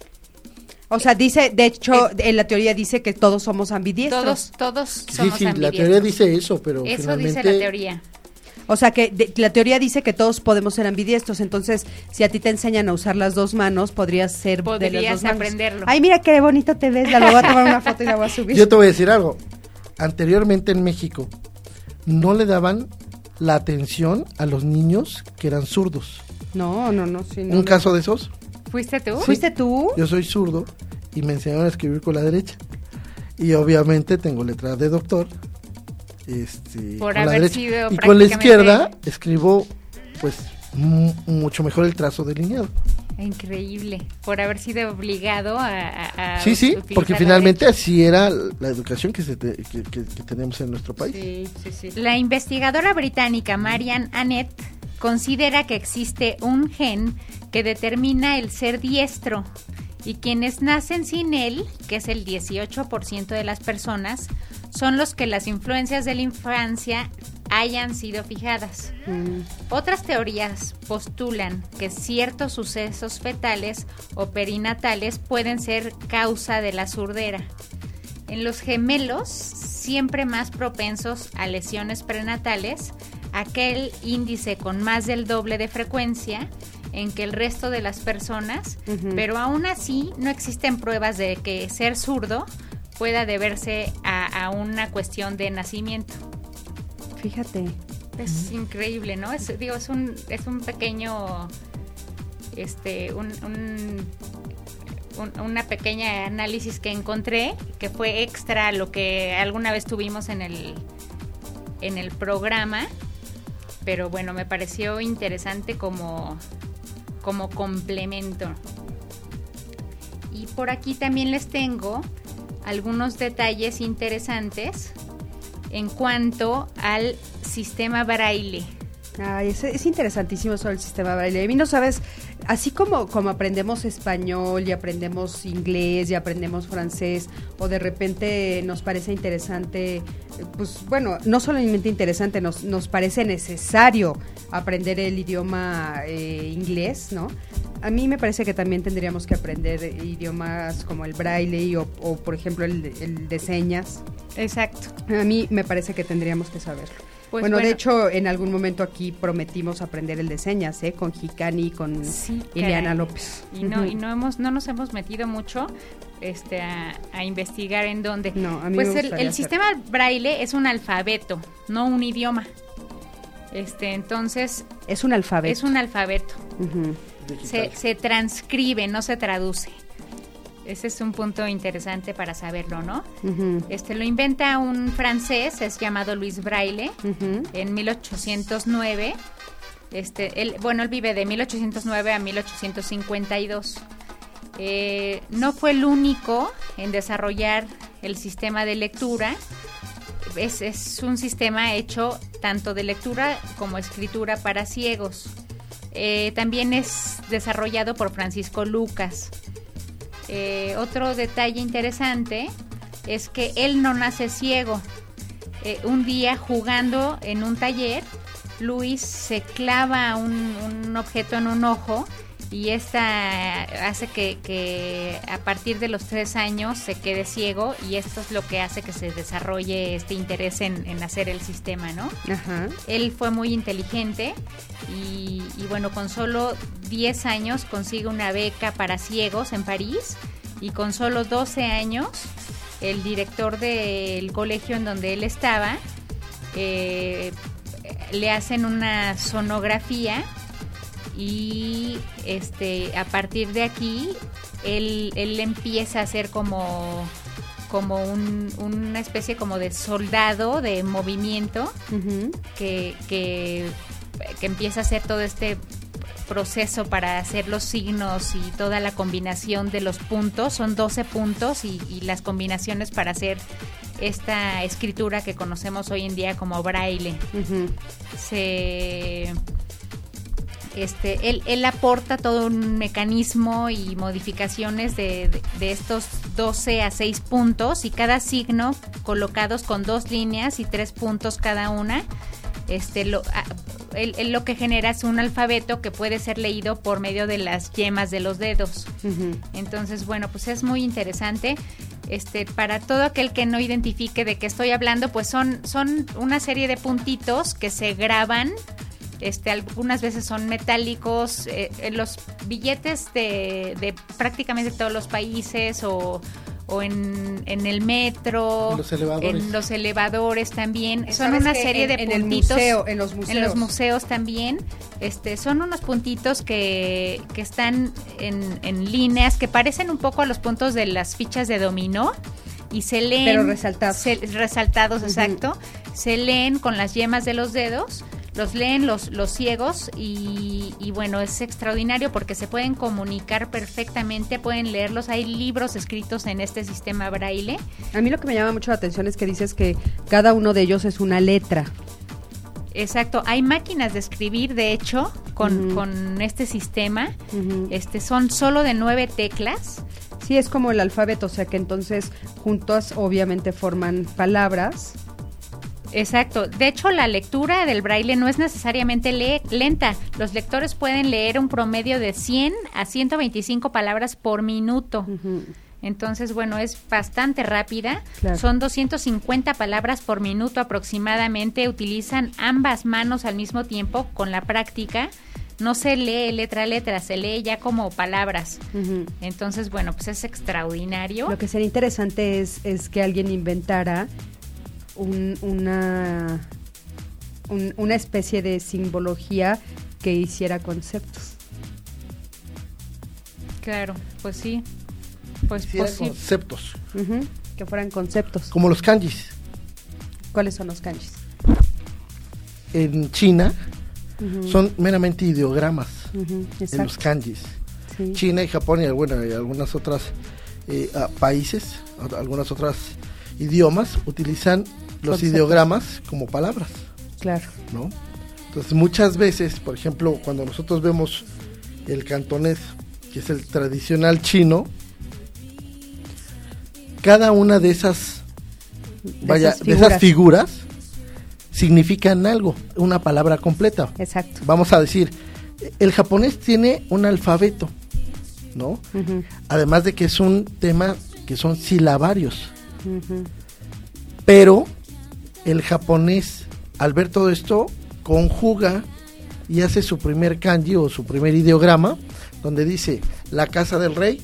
O sea, dice, de hecho, en la teoría dice que todos somos ambidiestros. Todos, todos Sí, somos sí, la ambidiestros. teoría dice eso, pero Eso finalmente... dice la teoría. O sea, que de- la teoría dice que todos podemos ser ambidiestros. Entonces, si a ti te enseñan a usar las dos manos, podrías ser de Podrías las dos manos. aprenderlo. Ay, mira qué bonito te ves. La voy a tomar una foto y la voy a subir. Yo te voy a decir algo. Anteriormente en México no le daban la atención a los niños que eran zurdos. No, no, no. Sí, no, Un no. caso de esos, ¿Fuiste tú? ¿Fuiste tú? yo soy zurdo y me enseñaron a escribir con la derecha. Y obviamente tengo letras de doctor. Este, Por con la haber derecha. sido Y con la prácticamente- izquierda escribo pues mu- mucho mejor el trazo delineado. Increíble. Por haber sido obligado a... a- a Sí, sí, utilizar porque la finalmente así era la educación que, se te- que, que- que tenemos en nuestro país. Sí, sí, sí. La investigadora británica Marian Annett considera que existe un gen que determina el ser diestro y quienes nacen sin él, que es el dieciocho por ciento de las personas, son los que las influencias de la infancia hayan sido fijadas. Mm. Otras teorías postulan que ciertos sucesos fetales o perinatales pueden ser causa de la surdera. En los gemelos, siempre más propensos a lesiones prenatales, aquel índice con más del doble de frecuencia en que el resto de las personas, Ujú. pero aún así no existen pruebas de que ser zurdo pueda deberse a, a una cuestión de nacimiento. fíjate. Es uh-huh. increíble, ¿no? Es, digo, es un, es un pequeño, este, un, un, un, una pequeña análisis que encontré, que fue extra a lo que alguna vez tuvimos en el, en el programa, pero bueno, me pareció interesante como, como complemento. Y por aquí también les tengo algunos detalles interesantes en cuanto al sistema Braille. Ay, es, es interesantísimo sobre el sistema Braille. A mí no sabes, así como, como aprendemos español y aprendemos inglés y aprendemos francés, o de repente nos parece interesante, pues bueno, no solamente interesante, nos, nos parece necesario aprender el idioma eh, inglés, ¿no? A mí me parece que también tendríamos que aprender idiomas como el Braille o, o por ejemplo, el, el de señas. Exacto. A mí me parece que tendríamos que saberlo. Pues bueno, bueno, de hecho, en algún momento aquí prometimos aprender el de señas, ¿eh? Con Jicani y con sí, Ileana López. Y no, uh-huh. y no hemos, no nos hemos metido mucho este, a, a investigar en dónde. No, a mí pues me el, el sistema Braille es un alfabeto, no un idioma. Este, entonces. Es un alfabeto. Es un alfabeto. Uh-huh. Se, se transcribe, no se traduce. Ese es un punto interesante para saberlo, ¿no? Uh-huh. Este lo inventa un francés, es llamado Louis Braille, uh-huh. en mil ochocientos nueve. Este, él, bueno, él vive de mil ochocientos nueve a mil ochocientos cincuenta y dos. Eh, no fue el único en desarrollar el sistema de lectura. Es, es un sistema hecho tanto de lectura como escritura para ciegos. Eh, también es desarrollado por Francisco Lucas. Eh, otro detalle interesante es que él no nace ciego. Eh, un día jugando en un taller, Luis se clava un, un objeto en un ojo y esta hace que, que a partir de los tres años se quede ciego, y esto es lo que hace que se desarrolle este interés en, en hacer el sistema, ¿no? Ajá. Él fue muy inteligente y, y bueno, con solo diez años consigue una beca para ciegos en París, y con solo doce años el director del colegio en donde él estaba eh, le hacen una sonografía, y este a partir de aquí él, él empieza a hacer como como un, una especie como de soldado de movimiento, uh-huh. que, que, que empieza a hacer todo este proceso para hacer los signos y toda la combinación de los puntos. Son doce puntos y, y las combinaciones para hacer esta escritura que conocemos hoy en día como Braille. Uh-huh. Se... Este, él, él aporta todo un mecanismo y modificaciones de, de, de estos doce a seis puntos, y cada signo colocados con dos líneas y tres puntos cada una. Este, lo, a, él, él lo que genera es un alfabeto que puede ser leído por medio de las yemas de los dedos. Uh-huh. Entonces, bueno, pues es muy interesante. Este, para todo aquel que no identifique de qué estoy hablando, pues son, son una serie de puntitos que se graban. Este, algunas veces son metálicos, eh, en los billetes de, de prácticamente todos los países, o, o en, en el metro, en los elevadores, en los elevadores también. Son una serie en, de en puntitos. El museo, en los museos. En los museos también. Este, son unos puntitos que, que están en, en líneas que parecen un poco a los puntos de las fichas de dominó. Y se leen. Pero resaltados. Se, resaltados, uh-huh. Exacto. Se leen con las yemas de los dedos. Los leen los, los ciegos y, y bueno, es extraordinario porque se pueden comunicar perfectamente, pueden leerlos. Hay libros escritos en este sistema Braille. A mí lo que me llama mucho la atención es que dices que cada uno de ellos es una letra. Exacto, hay máquinas de escribir, de hecho, con, uh-huh. con este sistema. Uh-huh. Este, son solo de nueve teclas. Sí, es como el alfabeto, o sea que entonces juntos obviamente forman palabras. Exacto. De hecho, la lectura del Braille no es necesariamente le- lenta. Los lectores pueden leer un promedio de cien a ciento veinticinco palabras por minuto. Uh-huh. Entonces, bueno, es bastante rápida. Claro. Son doscientas cincuenta palabras por minuto aproximadamente. Utilizan ambas manos al mismo tiempo con la práctica. No se lee letra a letra, se lee ya como palabras. Uh-huh. Entonces, bueno, pues es extraordinario. Lo que sería interesante es, es que alguien inventara un, una un- una especie de simbología que hiciera conceptos. Claro, pues sí. Pues, Sí, eran pues sí. conceptos, Ujú, que fueran conceptos. como los kanjis. ¿Cuáles son los kanjis? En China Ujú, son meramente ideogramas ujú, en los exacto. kanjis. Sí. China y Japón y, bueno, y algunas otras eh, ah, países, ot- algunas otras idiomas utilizan los Conceptos. ideogramas como palabras, Claro. ¿no? Entonces muchas veces, por ejemplo, cuando nosotros vemos el cantonés, que es el tradicional chino, cada una de esas, De vaya, esas de esas figuras. figuras significan algo, una palabra completa. Exacto. Vamos a decir, el japonés tiene un alfabeto, ¿no? Ujú, Además de que es un tema que son silabarios, ujú. pero el japonés, al ver todo esto, conjuga y hace su primer kanji o su primer ideograma, donde dice la casa del rey,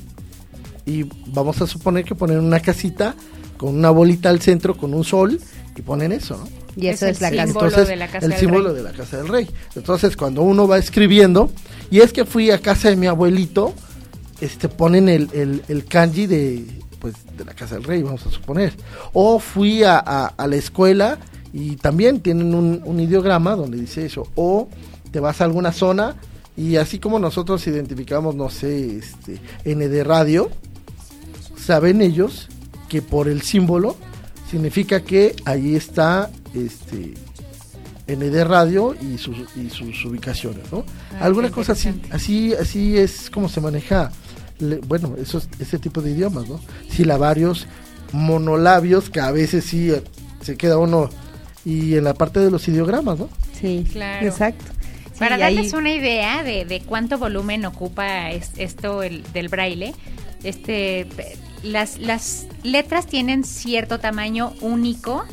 y vamos a suponer que ponen una casita con una bolita al centro, con un sol, y ponen eso, ¿no? Y eso Es es, la el casa. símbolo Entonces, de la casa el del símbolo rey. de la casa del rey. Entonces, cuando uno va escribiendo, y es que fui a casa de mi abuelito, este ponen el, el, el kanji de, pues, de la casa del rey, vamos a suponer. O fui a, a, a la escuela y también tienen un, un ideograma donde dice eso. O te vas a alguna zona y así como nosotros identificamos, no sé, este N D Radio, saben ellos que por el símbolo significa que ahí está este N D Radio y sus y sus ubicaciones, ¿no? Ah, Alguna qué cosa así, interesante. así así es como se maneja, le- bueno, esos ese tipo de idiomas, ¿no? Silabarios, monolabios, que a veces sí eh, se queda uno, y en la parte de los ideogramas, ¿no? Sí, Claro. exacto. Sí, Para y ahí- darles una idea de, de cuánto volumen ocupa es- esto el, del braille, este, pe- las, las letras tienen cierto tamaño único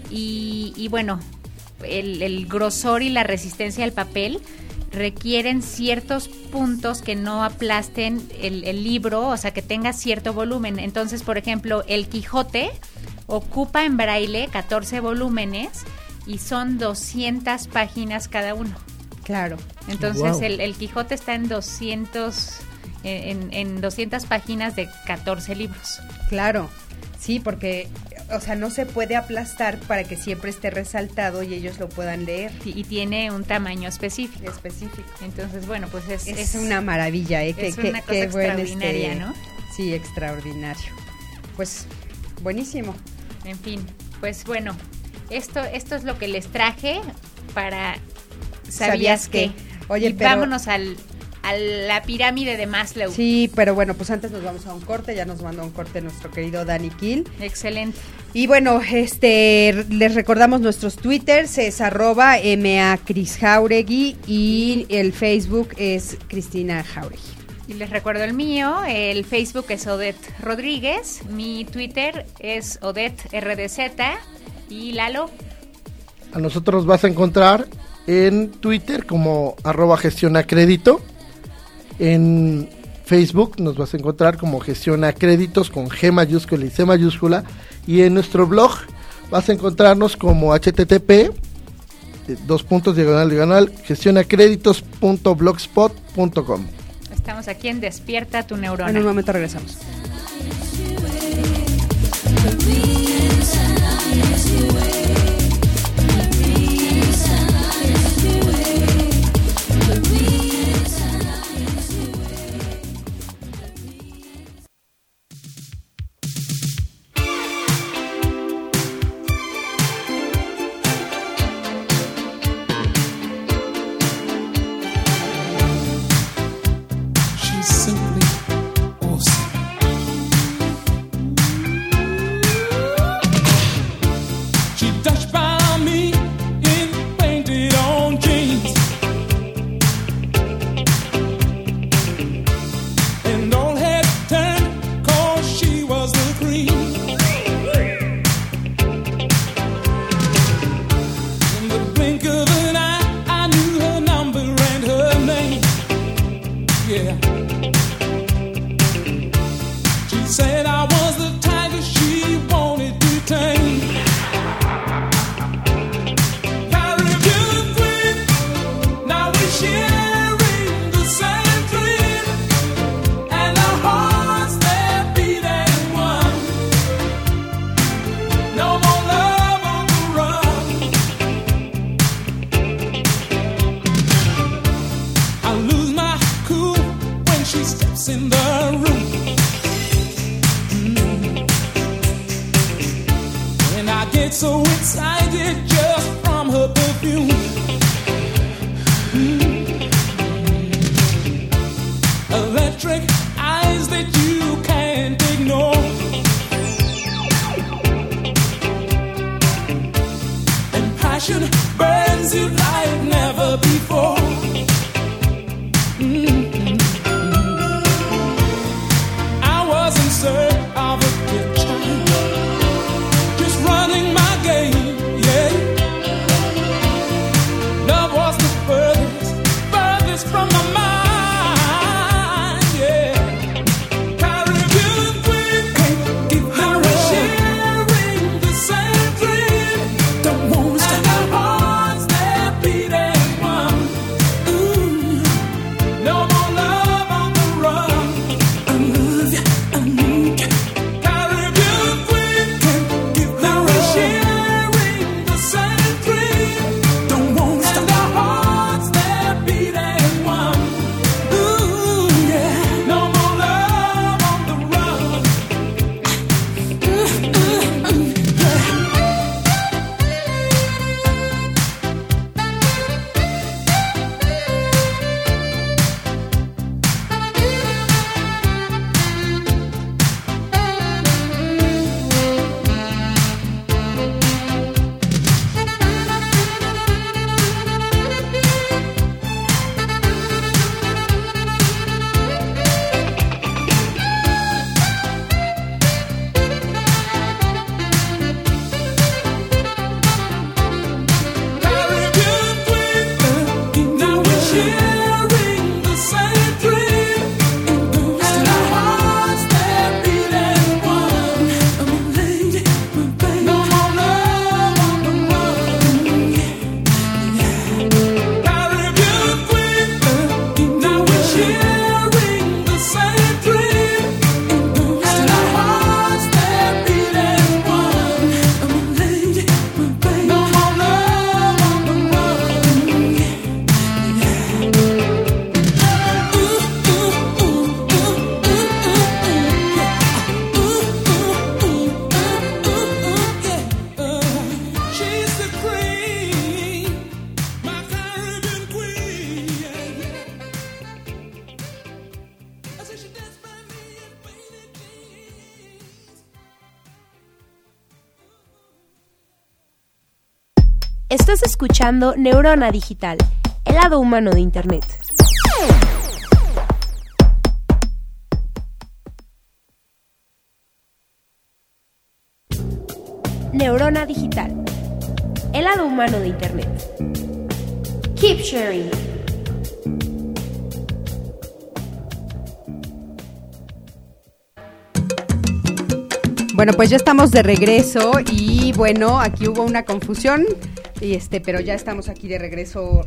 y, y bueno, el, el grosor y la resistencia al papel requieren ciertos puntos que no aplasten el, el libro, o sea, que tenga cierto volumen. Entonces, por ejemplo, el Quijote ocupa en braille catorce volúmenes y son doscientas páginas cada uno. Claro. Entonces Wow. el, el Quijote está en doscientos en, en doscientas páginas de catorce libros. Claro, sí, porque, o sea, no se puede aplastar para que siempre esté resaltado y ellos lo puedan leer. Y, y tiene un tamaño específico. Específico. Entonces, bueno, pues es, Es, una maravilla, ¿eh? es Qué- una qué- cosa qué buen, extraordinaria, este, ¿no? Sí, extraordinario. Pues, buenísimo. En fin, pues bueno, esto, esto es lo que les traje para ¿Sabías, ¿Sabías qué? qué? Oye, y pero- vámonos al, a la pirámide de Maslow. Sí, pero bueno, pues antes nos vamos a un corte, ya nos mandó un corte nuestro querido Dani Kill. Excelente. Y bueno, este les recordamos nuestros twitters, es arroba ma Cris Jauregui y el Facebook es Cristina Jauregui. Y les recuerdo el mío, el Facebook es Odette Rodríguez, mi Twitter es Odette R D Z y Lalo. A nosotros vas a encontrar en Twitter como arroba gestiona crédito, en Facebook nos vas a encontrar como gestiona créditos con G mayúscula y C mayúscula, y en nuestro blog vas a encontrarnos como http eh, dos puntos diagonal diagonal gestionacréditos punto blogspot punto com. Estamos aquí en Despierta tu neurona. En un momento regresamos. She's simply awesome. She does you like never before. Mm-hmm. I was in search of a good time, just running my game, yeah. Love was the furthest, furthest from my mind, yeah. Caribbean queen, can't give her a sharing the same dream. Don't want to stop our hearts, they're beating one. Ooh, no more love on the run. I love you, I need you. Caribbean queen, can't give her a sharing the same dream. Don't want to stop our hearts, they're beating one. Ooh, yeah, no more love on the run. Ooh, ooh, ooh, yeah. Caribbean queen, now we're sharing the same dream. And our hearts, they're beating one. Oh, lady, my baby. No more love on the run. Caribbean queen, now we're sharing the same dream. And our hearts, they're beating one. Oh, lady, my baby. No more love on the run. She's the queen, my Caribbean queen. I said she danced by me in faded jeans. Estás escuchando Neurona Digital, el lado humano de Internet. Neurona Digital, el lado humano de Internet. Keep sharing. Bueno, pues ya estamos de regreso y bueno, aquí hubo una confusión, y este, pero ya estamos aquí de regreso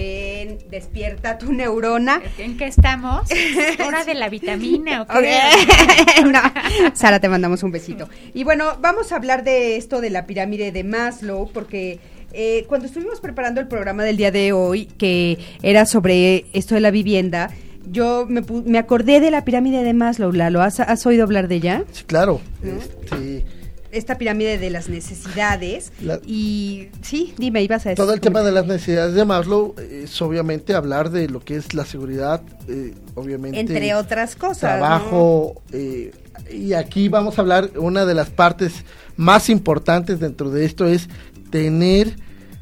en Despierta tu Neurona. ¿En qué estamos? ¿Hora de la vitamina o qué? Ok. No, Sara, te mandamos un besito. Y bueno, vamos a hablar de esto de la pirámide de Maslow, porque eh, cuando estuvimos preparando el programa del día de hoy, que era sobre esto de la vivienda, yo me, pu- me acordé de la pirámide de Maslow. Lalo, ¿has, has oído hablar de ella? Sí, claro. ¿No? Este, Esta pirámide de las necesidades. La- Y sí, dime, ibas a decir. todo el tema de las necesidades de Maslow es obviamente hablar de lo que es la seguridad, eh, obviamente. Entre otras cosas. Trabajo, eh, y aquí vamos a hablar, una de las partes más importantes dentro de esto es tener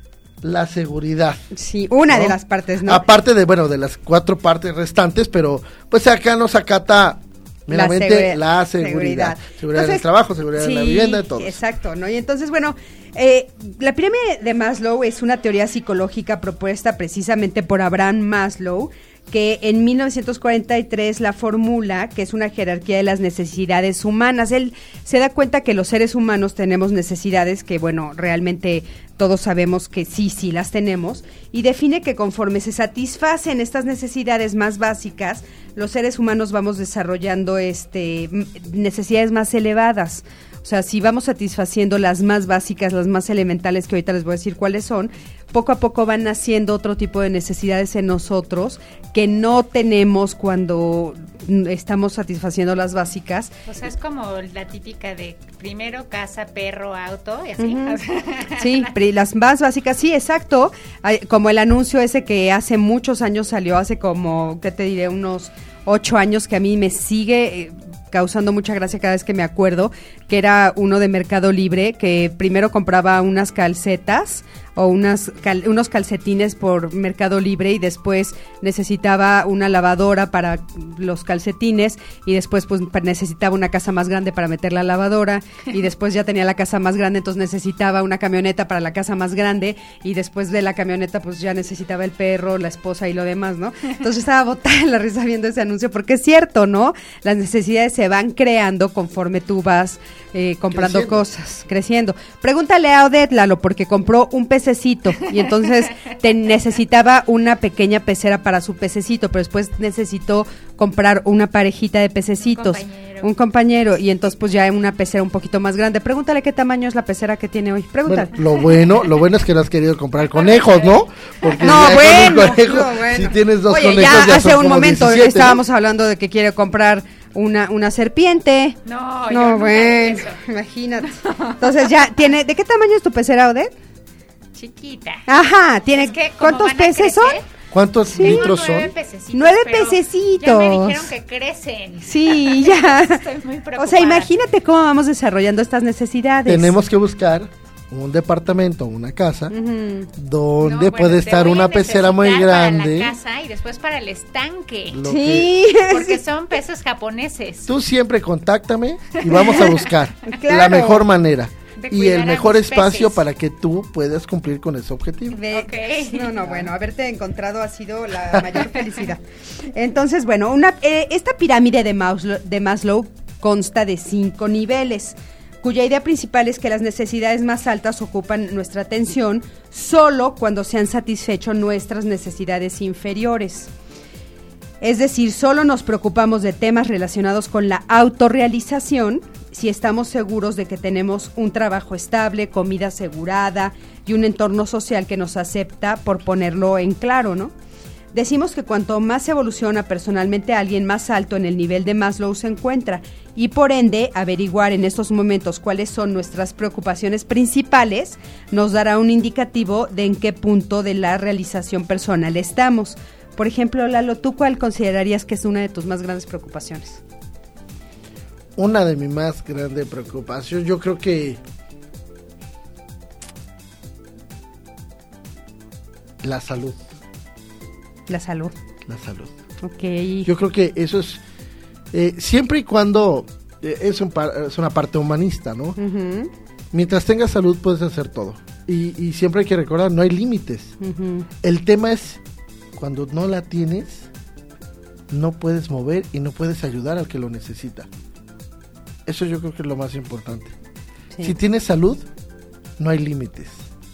la seguridad. ¿no? Sí, una ¿no? de las partes, ¿no? Aparte de, bueno, de las cuatro partes restantes, pero pues acá nos acata meramente seguri- la seguridad. seguridad. Seguridad del Entonces, trabajo, seguridad de la sí, vivienda, de todo. Exacto, ¿no? Y entonces, bueno, eh, la pirámide de Maslow es una teoría psicológica propuesta precisamente por Abraham Maslow, que en mil novecientos cuarenta y tres la formula, que es una jerarquía de las necesidades humanas. Él se da cuenta que los seres humanos tenemos necesidades que, bueno, realmente todos sabemos que sí, sí las tenemos, y define que conforme se satisfacen estas necesidades más básicas, los seres humanos vamos desarrollando este m- necesidades más elevadas. O sea, si vamos satisfaciendo las más básicas, las más elementales, que ahorita les voy a decir cuáles son, poco a poco van naciendo otro tipo de necesidades en nosotros que no tenemos cuando mm, estamos satisfaciendo las básicas. O sea, es como la típica de primero casa, perro, auto y así. Ujú. Sí, pri- las más básicas, sí, exacto. Hay- como el anuncio ese que hace muchos años salió, hace como, ¿qué te diré? Unos ocho años, que a mí me sigue eh, causando mucha gracia cada vez que me acuerdo, que era uno de Mercado Libre, que primero compraba unas calcetas o unas cal- unos calcetines por Mercado Libre y después necesitaba una lavadora para los calcetines y después pues necesitaba una casa más grande para meter la lavadora y después ya tenía la casa más grande, entonces necesitaba una camioneta para la casa más grande y después de la camioneta pues ya necesitaba el perro, la esposa y lo demás, ¿no? Entonces estaba botada en la risa viendo ese anuncio porque es cierto, ¿no? Las necesidades se van creando conforme tú vas eh, comprando Creciendo. cosas, creciendo. Pregúntale a Odette, Lalo, porque compró un pececito y entonces te necesitaba una pequeña pecera para su pececito, pero después necesitó comprar una parejita de pececitos, Un compañero. un compañero, y entonces pues ya una pecera un poquito más grande. Pregúntale qué tamaño es la pecera que tiene hoy. Pregúntale. Bueno, lo bueno, lo bueno es que no has querido comprar conejos, ¿no? Porque No, ya bueno, con un conejo, no, bueno. si tienes dos Oye, conejos, ya, ya hace son un como momento diecisiete, estábamos ¿no? hablando de que quiere comprar una una serpiente. No, yo No, nunca bueno, hago eso. imagínate. Entonces ya tiene, ¿de qué tamaño es tu pecera, Odette? Chiquita. Ajá, tiene, Es que como ¿cuántos van a peces son? crecer, ¿Cuántos tengo litros nueve son? pececitos, Nueve pero pececitos. Ya me dijeron que crecen. Sí, ya. Estoy muy preocupada. O sea, imagínate cómo vamos desarrollando estas necesidades. Tenemos que buscar un departamento, una casa, Ujú. No, donde bueno, puede te estar voy a una pecera muy necesitar grande. Para la casa y después para el estanque. Lo Sí. Porque son peces japoneses. Tú siempre contáctame y vamos a buscar Claro. la mejor manera De y cuidar el a mejor mis espacio peces. para que tú puedas cumplir con ese objetivo. Ve- Ok. No, no, bueno, haberte encontrado ha sido la mayor felicidad. Entonces, bueno, una, eh, esta pirámide de Maslow, de Maslow consta de cinco niveles, cuya idea principal es que las necesidades más altas ocupan nuestra atención solo cuando se han satisfecho nuestras necesidades inferiores. Es decir, solo nos preocupamos de temas relacionados con la autorrealización si estamos seguros de que tenemos un trabajo estable, comida asegurada y un entorno social que nos acepta, por ponerlo en claro, ¿no? Decimos que cuanto más evoluciona personalmente alguien, más alto en el nivel de Maslow se encuentra, y por ende averiguar en estos momentos cuáles son nuestras preocupaciones principales nos dará un indicativo de en qué punto de la realización personal estamos. Por ejemplo, Lalo, ¿tú cuál considerarías que es una de tus más grandes preocupaciones? Una de mis más grandes preocupaciones, yo creo que la salud, La salud. la salud. Ok. Yo creo que eso es, eh, siempre y cuando, eh, es, un par- es una parte humanista, ¿no? Ujú, Mientras tengas salud puedes hacer todo. Y, y siempre hay que recordar, no hay límites. ujú. El tema es, cuando no la tienes, no puedes mover y no puedes ayudar al que lo necesita. Eso yo creo que es lo más importante. Sí. Si tienes salud, no hay límites.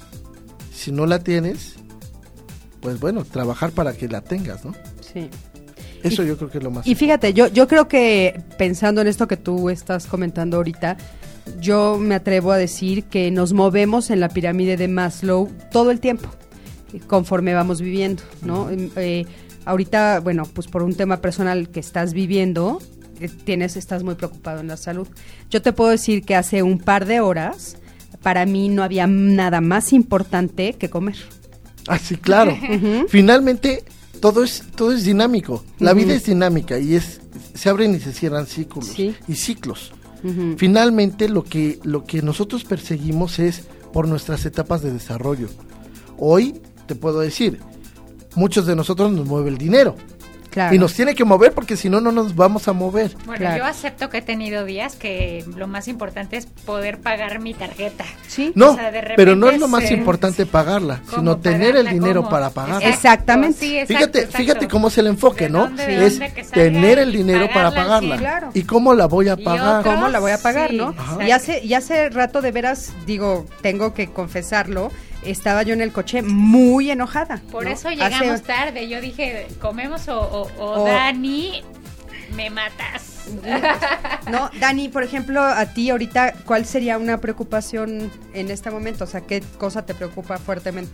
Si no la tienes, pues bueno, trabajar para que la tengas, ¿no? Sí. Eso yo creo que es lo más Y fíjate, yo, yo creo que pensando en esto que tú estás comentando ahorita, yo me atrevo a decir que nos movemos en la pirámide de Maslow todo el tiempo, conforme vamos viviendo, ¿no? Eh, ahorita, bueno, pues por un tema personal que estás viviendo, eh, tienes, estás muy preocupado en la salud. Yo te puedo decir que hace un par de horas, para mí no había nada más importante que comer. Ah, sí, claro. Finalmente, todo es todo es dinámico. La Ujú. vida es dinámica y es se abren y se cierran ciclos Sí. y ciclos. Ujú. Finalmente, lo que lo que nosotros perseguimos es por nuestras etapas de desarrollo. Hoy te puedo decir, muchos de nosotros nos mueve el dinero. Claro. Y nos tiene que mover porque si no, no nos vamos a mover. Bueno, Claro. yo acepto que he tenido días que lo más importante es poder pagar mi tarjeta. Sí. No, O sea, de pero no es lo repente más se- importante pagarla, ¿Cómo sino tener el pagarla? dinero ¿Cómo? para pagarla. Exacto, Exactamente. sí, exacto, Fíjate, exacto. fíjate cómo es el enfoque, ¿De ¿no? dónde, de Es dónde que salga tener el y dinero para pagarla al pagarla. cien? Claro. ¿Y cómo la voy a Y pagar? otro- ¿Cómo la voy a pagar, Sí, no? exacto. Y hace, y hace rato, de veras, digo, tengo que confesarlo, estaba yo en el coche muy enojada. Por ¿no? eso Hace- llegamos tarde. Yo dije, comemos o, o, o O- Dani, me matas. No, Dani, por ejemplo, a ti ahorita, ¿cuál sería una preocupación en este momento? O sea, ¿qué cosa te preocupa fuertemente?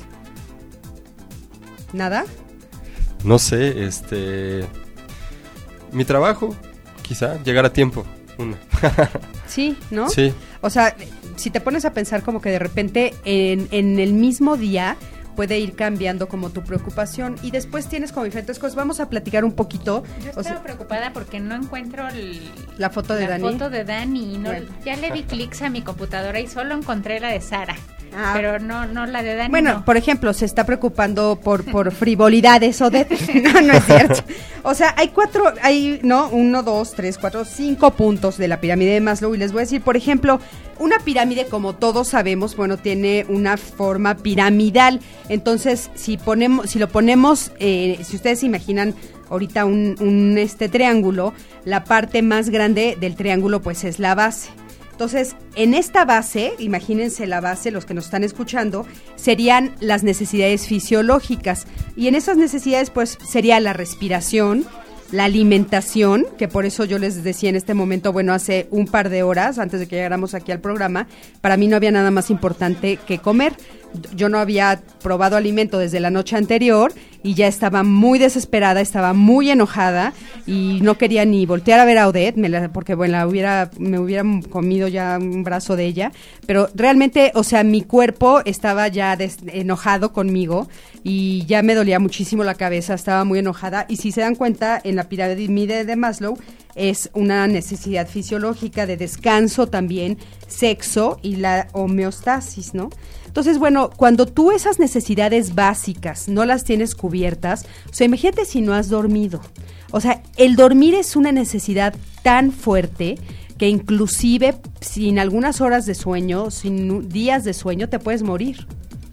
¿Nada? No sé, este... Mi trabajo, quizá, llegar a tiempo. Una. Sí, ¿no? Sí. O sea, si te pones a pensar como que de repente en, en el mismo día puede ir cambiando como tu preocupación y después tienes como diferentes cosas. Vamos a platicar un poquito. Yo O estaba sea, preocupada porque no encuentro el- la foto de la Dani. foto de Dani. No, Bueno. Ya le di clics a mi computadora y solo encontré la de Sara. Ah. pero no no la de Dani. Bueno, no. por ejemplo, se está preocupando por por frivolidades o de no, no es cierto. O sea, hay cuatro, hay no, uno, dos, tres, cuatro, cinco puntos de la pirámide de Maslow y les voy a decir, por ejemplo, una pirámide, como todos sabemos, bueno, tiene una forma piramidal. Entonces, si ponemos, si lo ponemos, eh, si ustedes se imaginan ahorita un, un este triángulo, la parte más grande del triángulo, pues es la base. Entonces, en esta base, imagínense la base, los que nos están escuchando, serían las necesidades fisiológicas. Y en esas necesidades, pues, sería la respiración, la alimentación, que por eso yo les decía en este momento, bueno, hace un par de horas, antes de que llegáramos aquí al programa, para mí no había nada más importante que comer. Yo no había probado alimento desde la noche anterior y ya estaba muy desesperada, estaba muy enojada y no quería ni voltear a ver a Odette, me la, porque bueno, la hubiera, me hubiera comido ya un brazo de ella, pero realmente, o sea, mi cuerpo estaba ya des, enojado conmigo y ya me dolía muchísimo la cabeza, estaba muy enojada y si se dan cuenta, en la pirámide de Maslow es una necesidad fisiológica de descanso también, sexo y la homeostasis, ¿no? Entonces, bueno, cuando tú esas necesidades básicas no las tienes cubiertas, o sea, imagínate si no has dormido. O sea, el dormir es una necesidad tan fuerte que inclusive sin algunas horas de sueño, sin días de sueño, te puedes morir,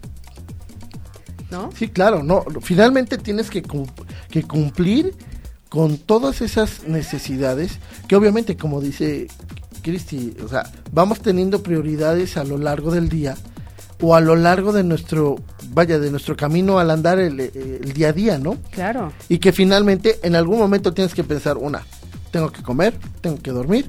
¿no? Sí, claro, no. Finalmente tienes que, cum- que cumplir con todas esas necesidades que obviamente, como dice Cristi, o sea, vamos teniendo prioridades a lo largo del día o a lo largo de nuestro, vaya, de nuestro camino al andar el, el día a día, ¿no? Claro. Y que finalmente en algún momento tienes que pensar, una, tengo que comer, tengo que dormir,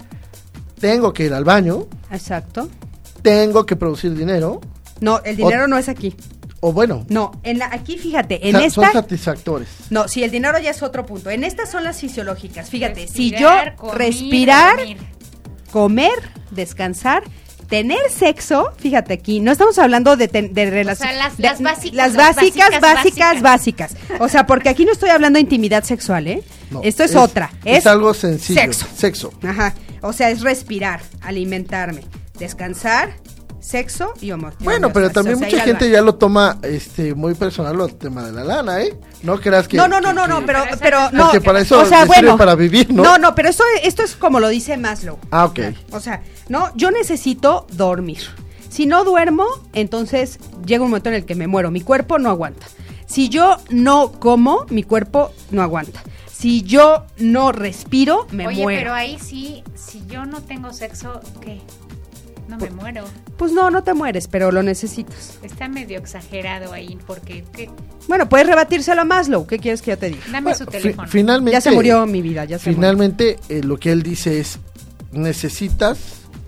tengo que ir al baño. Exacto. Tengo que producir dinero. No, el dinero o, no es aquí. O bueno. No, en la, aquí fíjate, en Sa- esta... Son satisfactores. No, sí, el dinero ya es otro punto. En estas son las fisiológicas. Fíjate, Respirar, si yo comer, respirar, dormir. comer, descansar, tener sexo, fíjate aquí, no estamos hablando de, ten, de relación. O sea, las- de- las básicas, Las las básicas, básicas, básicas, básicas, O sea, porque aquí no estoy hablando de intimidad sexual, ¿eh? No, Esto es, otra. Es, Es, algo sencillo. sexo. Sexo. Ajá. O sea, es respirar, alimentarme, descansar, sexo y homo. Bueno, pero también o sea, mucha ir al gente baño. ya lo toma este muy personal el tema de la lana, ¿eh? No creas que... No, no, no, que- no, no, que- pero, Pero pero, esa- no. Porque para eso o sea, le sirve bueno, para vivir, ¿no? No, no, pero esto, esto es como lo dice Maslow. Ah, ok. O sea, no, yo necesito dormir. Si no duermo, entonces llega un momento en el que me muero. Mi cuerpo no aguanta. Si yo no como, mi cuerpo no aguanta. Si yo no respiro, me Oye, muero. pero ahí sí, si yo no tengo sexo, ¿qué? No me muero. Pues no, no te mueres, pero lo necesitas. Está medio exagerado ahí, porque ¿qué? Bueno, puedes rebatírselo a Maslow. ¿Qué quieres que yo te diga? Dame Bueno, su fi- teléfono. finalmente... Ya se murió mi vida, ya se Finalmente, eh, lo que él dice es, necesitas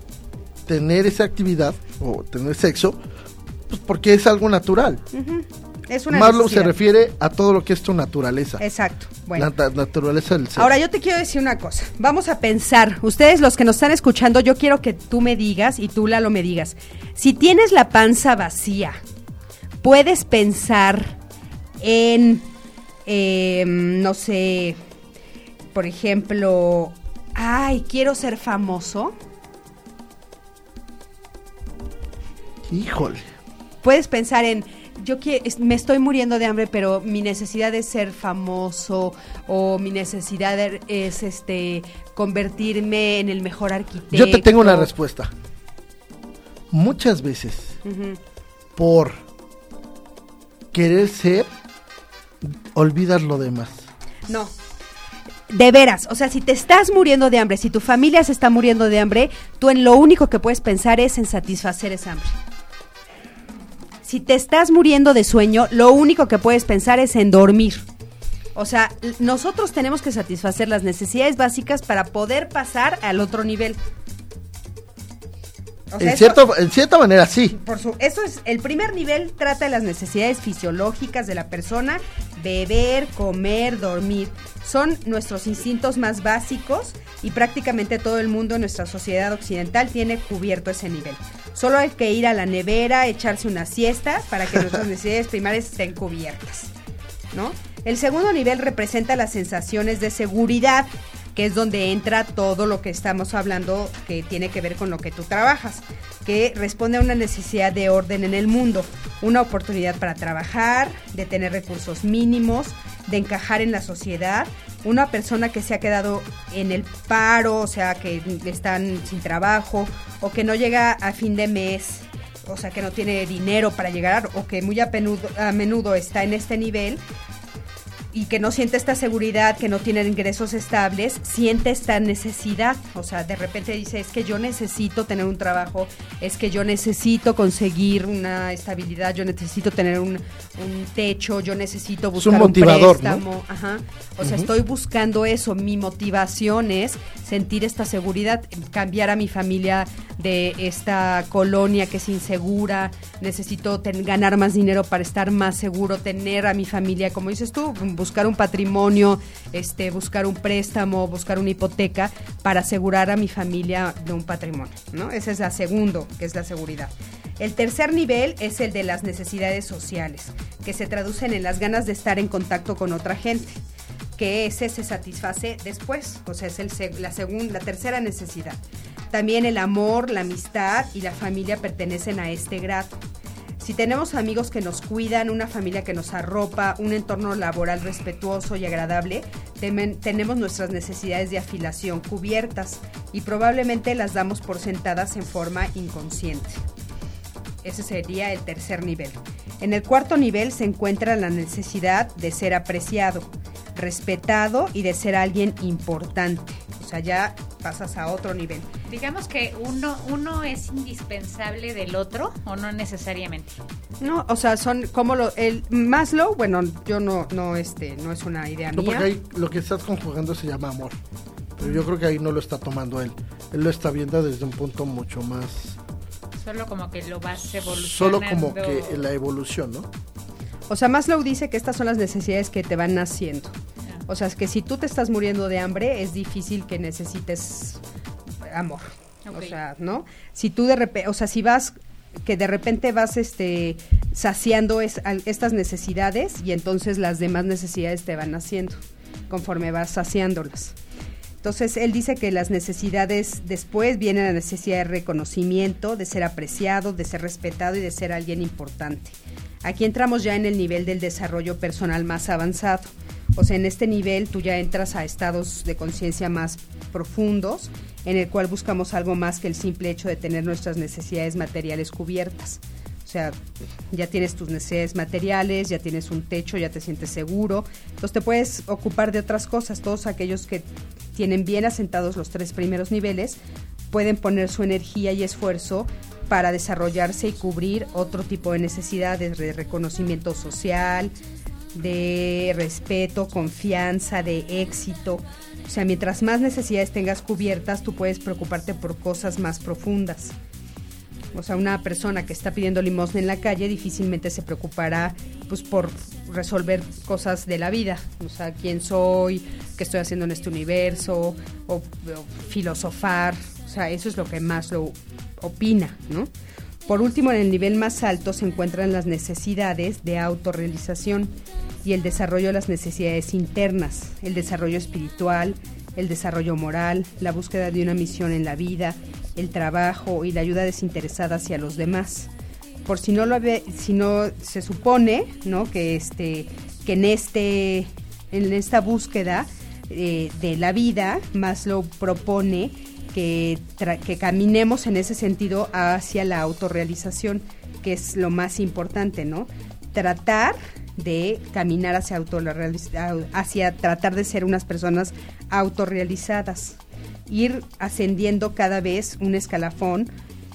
tener esa actividad o tener sexo, pues porque es algo natural. murió. Ujú. Es una Maslow necesidad. se refiere a todo lo que es tu naturaleza. Exacto. Bueno. La ta- naturaleza del ser. Ahora yo te quiero decir una cosa, vamos a pensar, ustedes los que nos están escuchando, yo quiero que tú me digas y tú Lalo me digas, si tienes la panza vacía, puedes pensar en, eh, no sé, por ejemplo, ay, quiero ser famoso, Híjole. puedes pensar en, yo que, es- me estoy muriendo de hambre, pero mi necesidad es ser famoso o mi necesidad er- es este convertirme en el mejor arquitecto. Yo te tengo una respuesta. Muchas veces, Ujú. por querer ser, olvidas lo demás. No. De veras, o sea, si te estás muriendo de hambre, si tu familia se está muriendo de hambre, tú en lo único que puedes pensar es en satisfacer esa hambre. Si te estás muriendo de sueño, lo único que puedes pensar es en dormir. O sea, l- nosotros tenemos que satisfacer las necesidades básicas para poder pasar al otro nivel. O sea, En, eso- cierto, en cierta manera, sí. por su, eso es, el primer nivel trata de las necesidades fisiológicas de la persona, beber, comer, dormir. Son nuestros instintos más básicos y prácticamente todo el mundo en nuestra sociedad occidental tiene cubierto ese nivel. Solo hay que ir a la nevera, echarse una siesta para que nuestras necesidades primarias estén cubiertas, ¿no? El segundo nivel representa las sensaciones de seguridad, que es donde entra todo lo que estamos hablando que tiene que ver con lo que tú trabajas. que responde a una necesidad de orden en el mundo, una oportunidad para trabajar, de tener recursos mínimos, de encajar en la sociedad, una persona que se ha quedado en el paro, o sea, que están sin trabajo, o que no llega a fin de mes, o sea, que no tiene dinero para llegar, o que muy a menudo, a menudo está en este nivel, y que no siente esta seguridad, que no tiene ingresos estables, siente esta necesidad. O sea, de repente dice, es que yo necesito tener un trabajo, es que yo necesito conseguir una estabilidad, yo necesito tener un, un techo, yo necesito buscar un, motivador, un préstamo. ¿No? Ajá. O sea, uh-huh. estoy buscando eso. Mi motivación es sentir esta seguridad, cambiar a mi familia de esta colonia que es insegura, necesito ten, ganar más dinero para estar más seguro, tener a mi familia, como dices tú, buscar un patrimonio, este, buscar un préstamo, buscar una hipoteca para asegurar a mi familia de un patrimonio, ¿no? Ese es el segundo, que es la seguridad. El tercer nivel es el de las necesidades sociales, que se traducen en las ganas de estar en contacto con otra gente, que ese se satisface después, o sea, es el, la, segunda, la tercera necesidad. También el amor, la amistad y la familia pertenecen a este grado. Si tenemos amigos que nos cuidan, una familia que nos arropa, un entorno laboral respetuoso y agradable, temen, tenemos nuestras necesidades de afiliación cubiertas y probablemente las damos por sentadas en forma inconsciente. Ese sería el tercer nivel. En el cuarto nivel se encuentra la necesidad de ser apreciado, respetado y de ser alguien importante. O sea, ya pasas a otro nivel. Digamos que uno uno es indispensable del otro, ¿o no necesariamente? No, o sea, son como lo, el Maslow, bueno, yo no no este no es una idea no, mía. Porque ahí lo que estás conjugando se llama amor. Pero yo creo que ahí no lo está tomando él. Él lo está viendo desde un punto mucho más... Solo como que lo vas evolucionando. Solo como que la evolución, ¿no? O sea, Maslow dice que estas son las necesidades que te van naciendo. O sea, es que si tú te estás muriendo de hambre, es difícil que necesites amor. Okay. O sea, ¿no? Si tú de repente, o sea, si vas, que de repente vas este saciando es, a, estas necesidades y entonces las demás necesidades te van naciendo conforme vas saciándolas. Entonces, él dice que las necesidades después viene la necesidad de reconocimiento, de ser apreciado, de ser respetado y de ser alguien importante. Aquí entramos ya en el nivel del desarrollo personal más avanzado. O sea, en este nivel tú ya entras a estados de conciencia más profundos, en el cual buscamos algo más que el simple hecho de tener nuestras necesidades materiales cubiertas. O sea, ya tienes tus necesidades materiales, ya tienes un techo, ya te sientes seguro. Entonces te puedes ocupar de otras cosas. Todos aquellos que tienen bien asentados los tres primeros niveles pueden poner su energía y esfuerzo para desarrollarse y cubrir otro tipo de necesidades, de reconocimiento social, de respeto, confianza, de éxito. O sea, mientras más necesidades tengas cubiertas, tú puedes preocuparte por cosas más profundas. O sea, una persona que está pidiendo limosna en la calle difícilmente se preocupará pues por resolver cosas de la vida. O sea, quién soy, qué estoy haciendo en este universo, o, o filosofar. O sea, eso es lo que más lo opina, ¿no? Por último, en el nivel más alto se encuentran las necesidades de autorrealización y el desarrollo de las necesidades internas, el desarrollo espiritual, el desarrollo moral, la búsqueda de una misión en la vida, el trabajo y la ayuda desinteresada hacia los demás. Por si no lo ve, si no se supone, ¿no?, que este que en este en esta búsqueda eh, de la vida, Maslow propone que, tra- que caminemos en ese sentido hacia la autorrealización, que es lo más importante, ¿no? Tratar de caminar hacia autorrealiz- hacia tratar de ser unas personas autorrealizadas, ir ascendiendo cada vez un escalafón.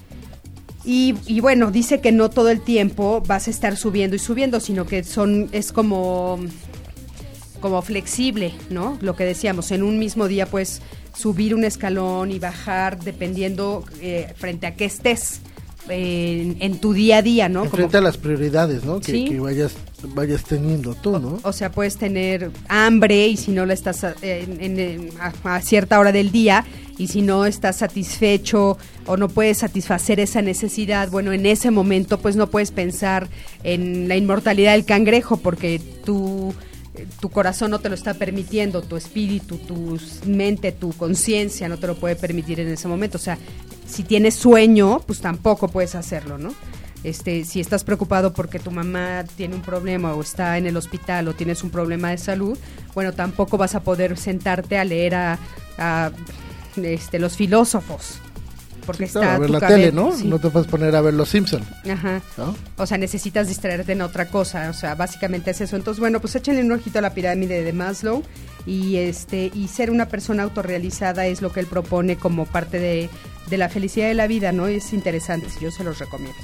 Y, y bueno, dice que no todo el tiempo vas a estar subiendo y subiendo, sino que son es como como flexible, ¿no? Lo que decíamos, en un mismo día puedes subir un escalón y bajar dependiendo eh, frente a qué estés eh, en, en tu día a día, ¿no? Frente como, a las prioridades, ¿no? Que, ¿sí? que vayas vayas teniendo tú, ¿no? O, o sea, puedes tener hambre y si no la estás eh, en, en, a, a cierta hora del día y si no estás satisfecho o no puedes satisfacer esa necesidad, bueno, en ese momento pues no puedes pensar en la inmortalidad del cangrejo porque tú tu corazón no te lo está permitiendo, tu espíritu, tu mente, tu conciencia no te lo puede permitir en ese momento. O sea, si tienes sueño, pues tampoco puedes hacerlo, ¿no? Este, si estás preocupado porque tu mamá tiene un problema o está en el hospital o tienes un problema de salud, bueno, tampoco vas a poder sentarte a leer a, a este, los filósofos. Porque Sí, claro, está a ver tu la cabeza- tele, ¿no? sí. No te puedes poner a ver Los Simpson, Ajá. ¿no? O sea, necesitas distraerte en otra cosa, o sea, básicamente es eso. Entonces, bueno, pues échenle un ojito a la pirámide de Maslow y este y ser una persona autorrealizada es lo que él propone como parte de, de la felicidad de la vida, ¿no? Y es interesante, yo se los recomiendo.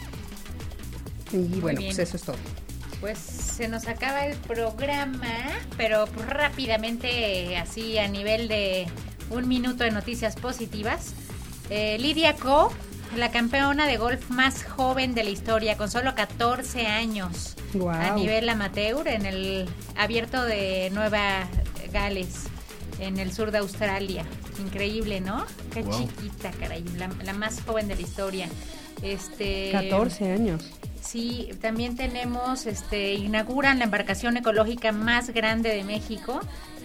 Y bueno, bien. pues eso es todo. Pues se nos acaba el programa, pero pues rápidamente, así a nivel de un minuto de noticias positivas. Eh, Lidia Ko, la campeona de golf más joven de la historia, con solo catorce años, Guau. a nivel amateur, en el abierto de Nueva Gales, en el sur de Australia. Increíble, ¿no? Qué Wow. chiquita, caray, la, la más joven de la historia. Este, catorce años. Sí, también tenemos, este, inauguran la embarcación ecológica más grande de México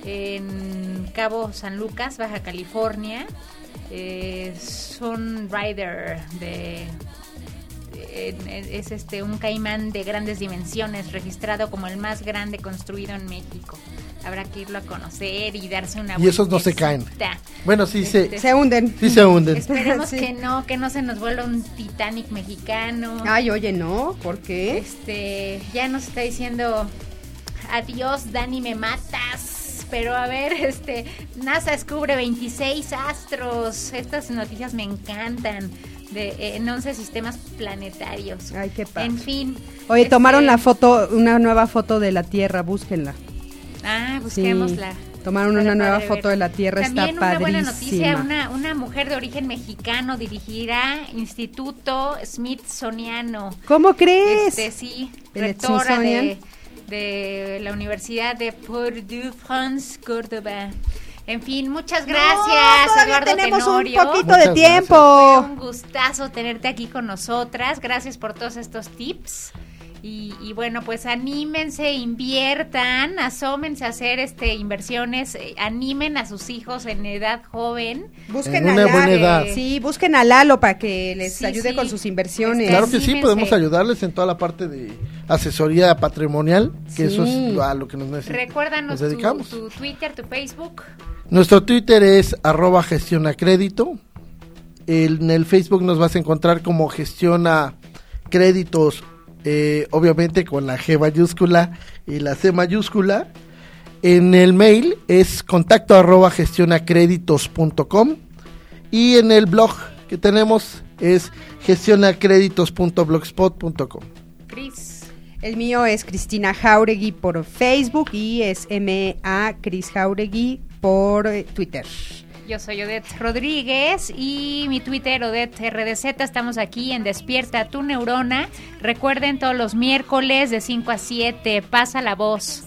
en Cabo San Lucas, Baja California. Eh, Sun Rider de, de- es este un caimán de grandes dimensiones, registrado como el más grande construido en México. Habrá que irlo a conocer y darse una Y esos no se caen. vueltecita. Bueno, sí se, Este, Se hunden. sí se hunden. Esperemos Sí. que no, que no se nos vuelva un Titanic mexicano. Ay, oye, ¿no? ¿Por qué? Este, ya nos está diciendo adiós, Dani, me matas. Pero a ver, este, NASA descubre veintiséis astros. Estas noticias me encantan. De, eh, en once sistemas planetarios. Ay, qué padre. En fin. Oye, este, tomaron la foto, una nueva foto de la Tierra, búsquenla. Ah, Sí, busquémosla. tomaron Para una nueva padre foto ver. de la Tierra, También está una buena padrísima. noticia, una, una mujer de origen mexicano dirigirá Instituto Smithsoniano. ¿Cómo crees? Este, sí, ¿El rectora de, Smithsonian? de la Universidad de Purdue, France, Córdoba. En fin, muchas gracias, todavía Eduardo tenemos Tenorio. un poquito Muchas de tiempo. Fue un gustazo tenerte aquí con nosotras. Gracias por todos estos tips. Y, y bueno, pues anímense, inviertan, asómense a hacer este inversiones, eh, animen a sus hijos en edad joven. Busquen En a una Lalo. buena edad. Sí, busquen a Lalo para que les Sí, ayude sí. con sus inversiones. Claro que sí, Anímense. podemos ayudarles en toda la parte de asesoría patrimonial, que Sí. eso es a lo que nos, neces- Recuérdanos nos tu, dedicamos. tu Twitter, tu Facebook. Nuestro Twitter es arroba gestiona crédito. En el Facebook nos vas a encontrar como gestiona créditos, eh, obviamente con la G mayúscula y la C mayúscula. En el mail es contacto arroba gestionacréditos punto com y en el blog que tenemos es gestionacréditos punto blogspot punto com. Cris. El mío es Cristina Jauregui por Facebook y es M A Cris Jauregui por eh, Twitter. Yo soy Odette Rodríguez y mi Twitter, Odette R D Z. Estamos aquí en Despierta tu Neurona. Recuerden, todos los miércoles de cinco a siete. Pasa la voz.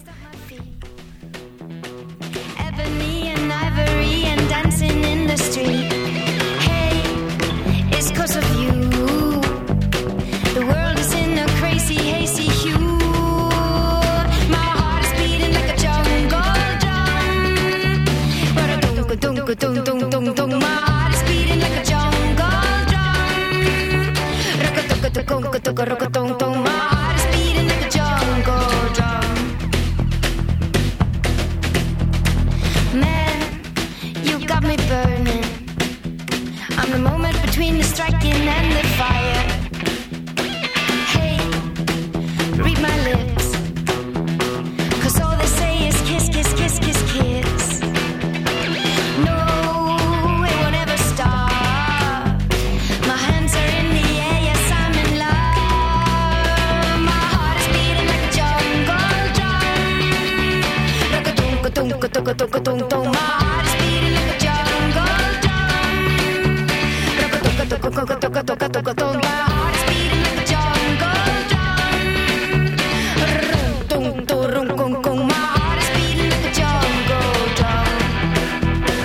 Ebony and ivory and dancing in the street. Hey, it's 'cause of you. The world is in a crazy, hazy hue. My heart is beating like a jungle drum. Ba-da-dum-ka-dum-ka-dum-dum-dum-dum. My heart is beating like a jungle drum. Rock-a-tuk-a-tuk-a-tuk-a-rock-a-tung-tung. My heart is beating like a jungle drum. Man, you got me burning. I'm the moment between the striking and the fire. Hey, read my lips, 'cause all they say is kiss, kiss, kiss, kiss, kiss. No, it won't ever stop. My hands are in the air, yes, I'm in love. My heart is beating like a jungle drum. Rock-a-tunk-a-tunk-a-tunk-a-tunk-a-tunk. My heart is beating like a jungle drum. Rock-a-tunk-a-tunk-a-tunk-a-tunk-a-tunk. My heart is beating like a jungle drum. Rum-tum-tum-rum-kum-kum. My heart is beating like a jungle drum.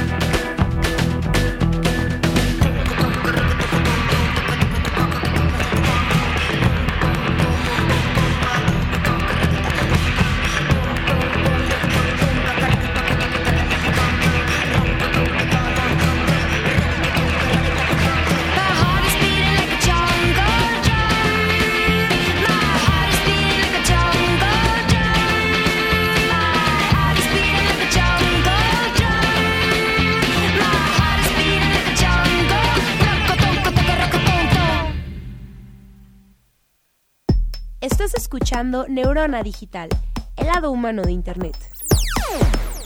Estás escuchando Neurona Digital, el lado humano de Internet.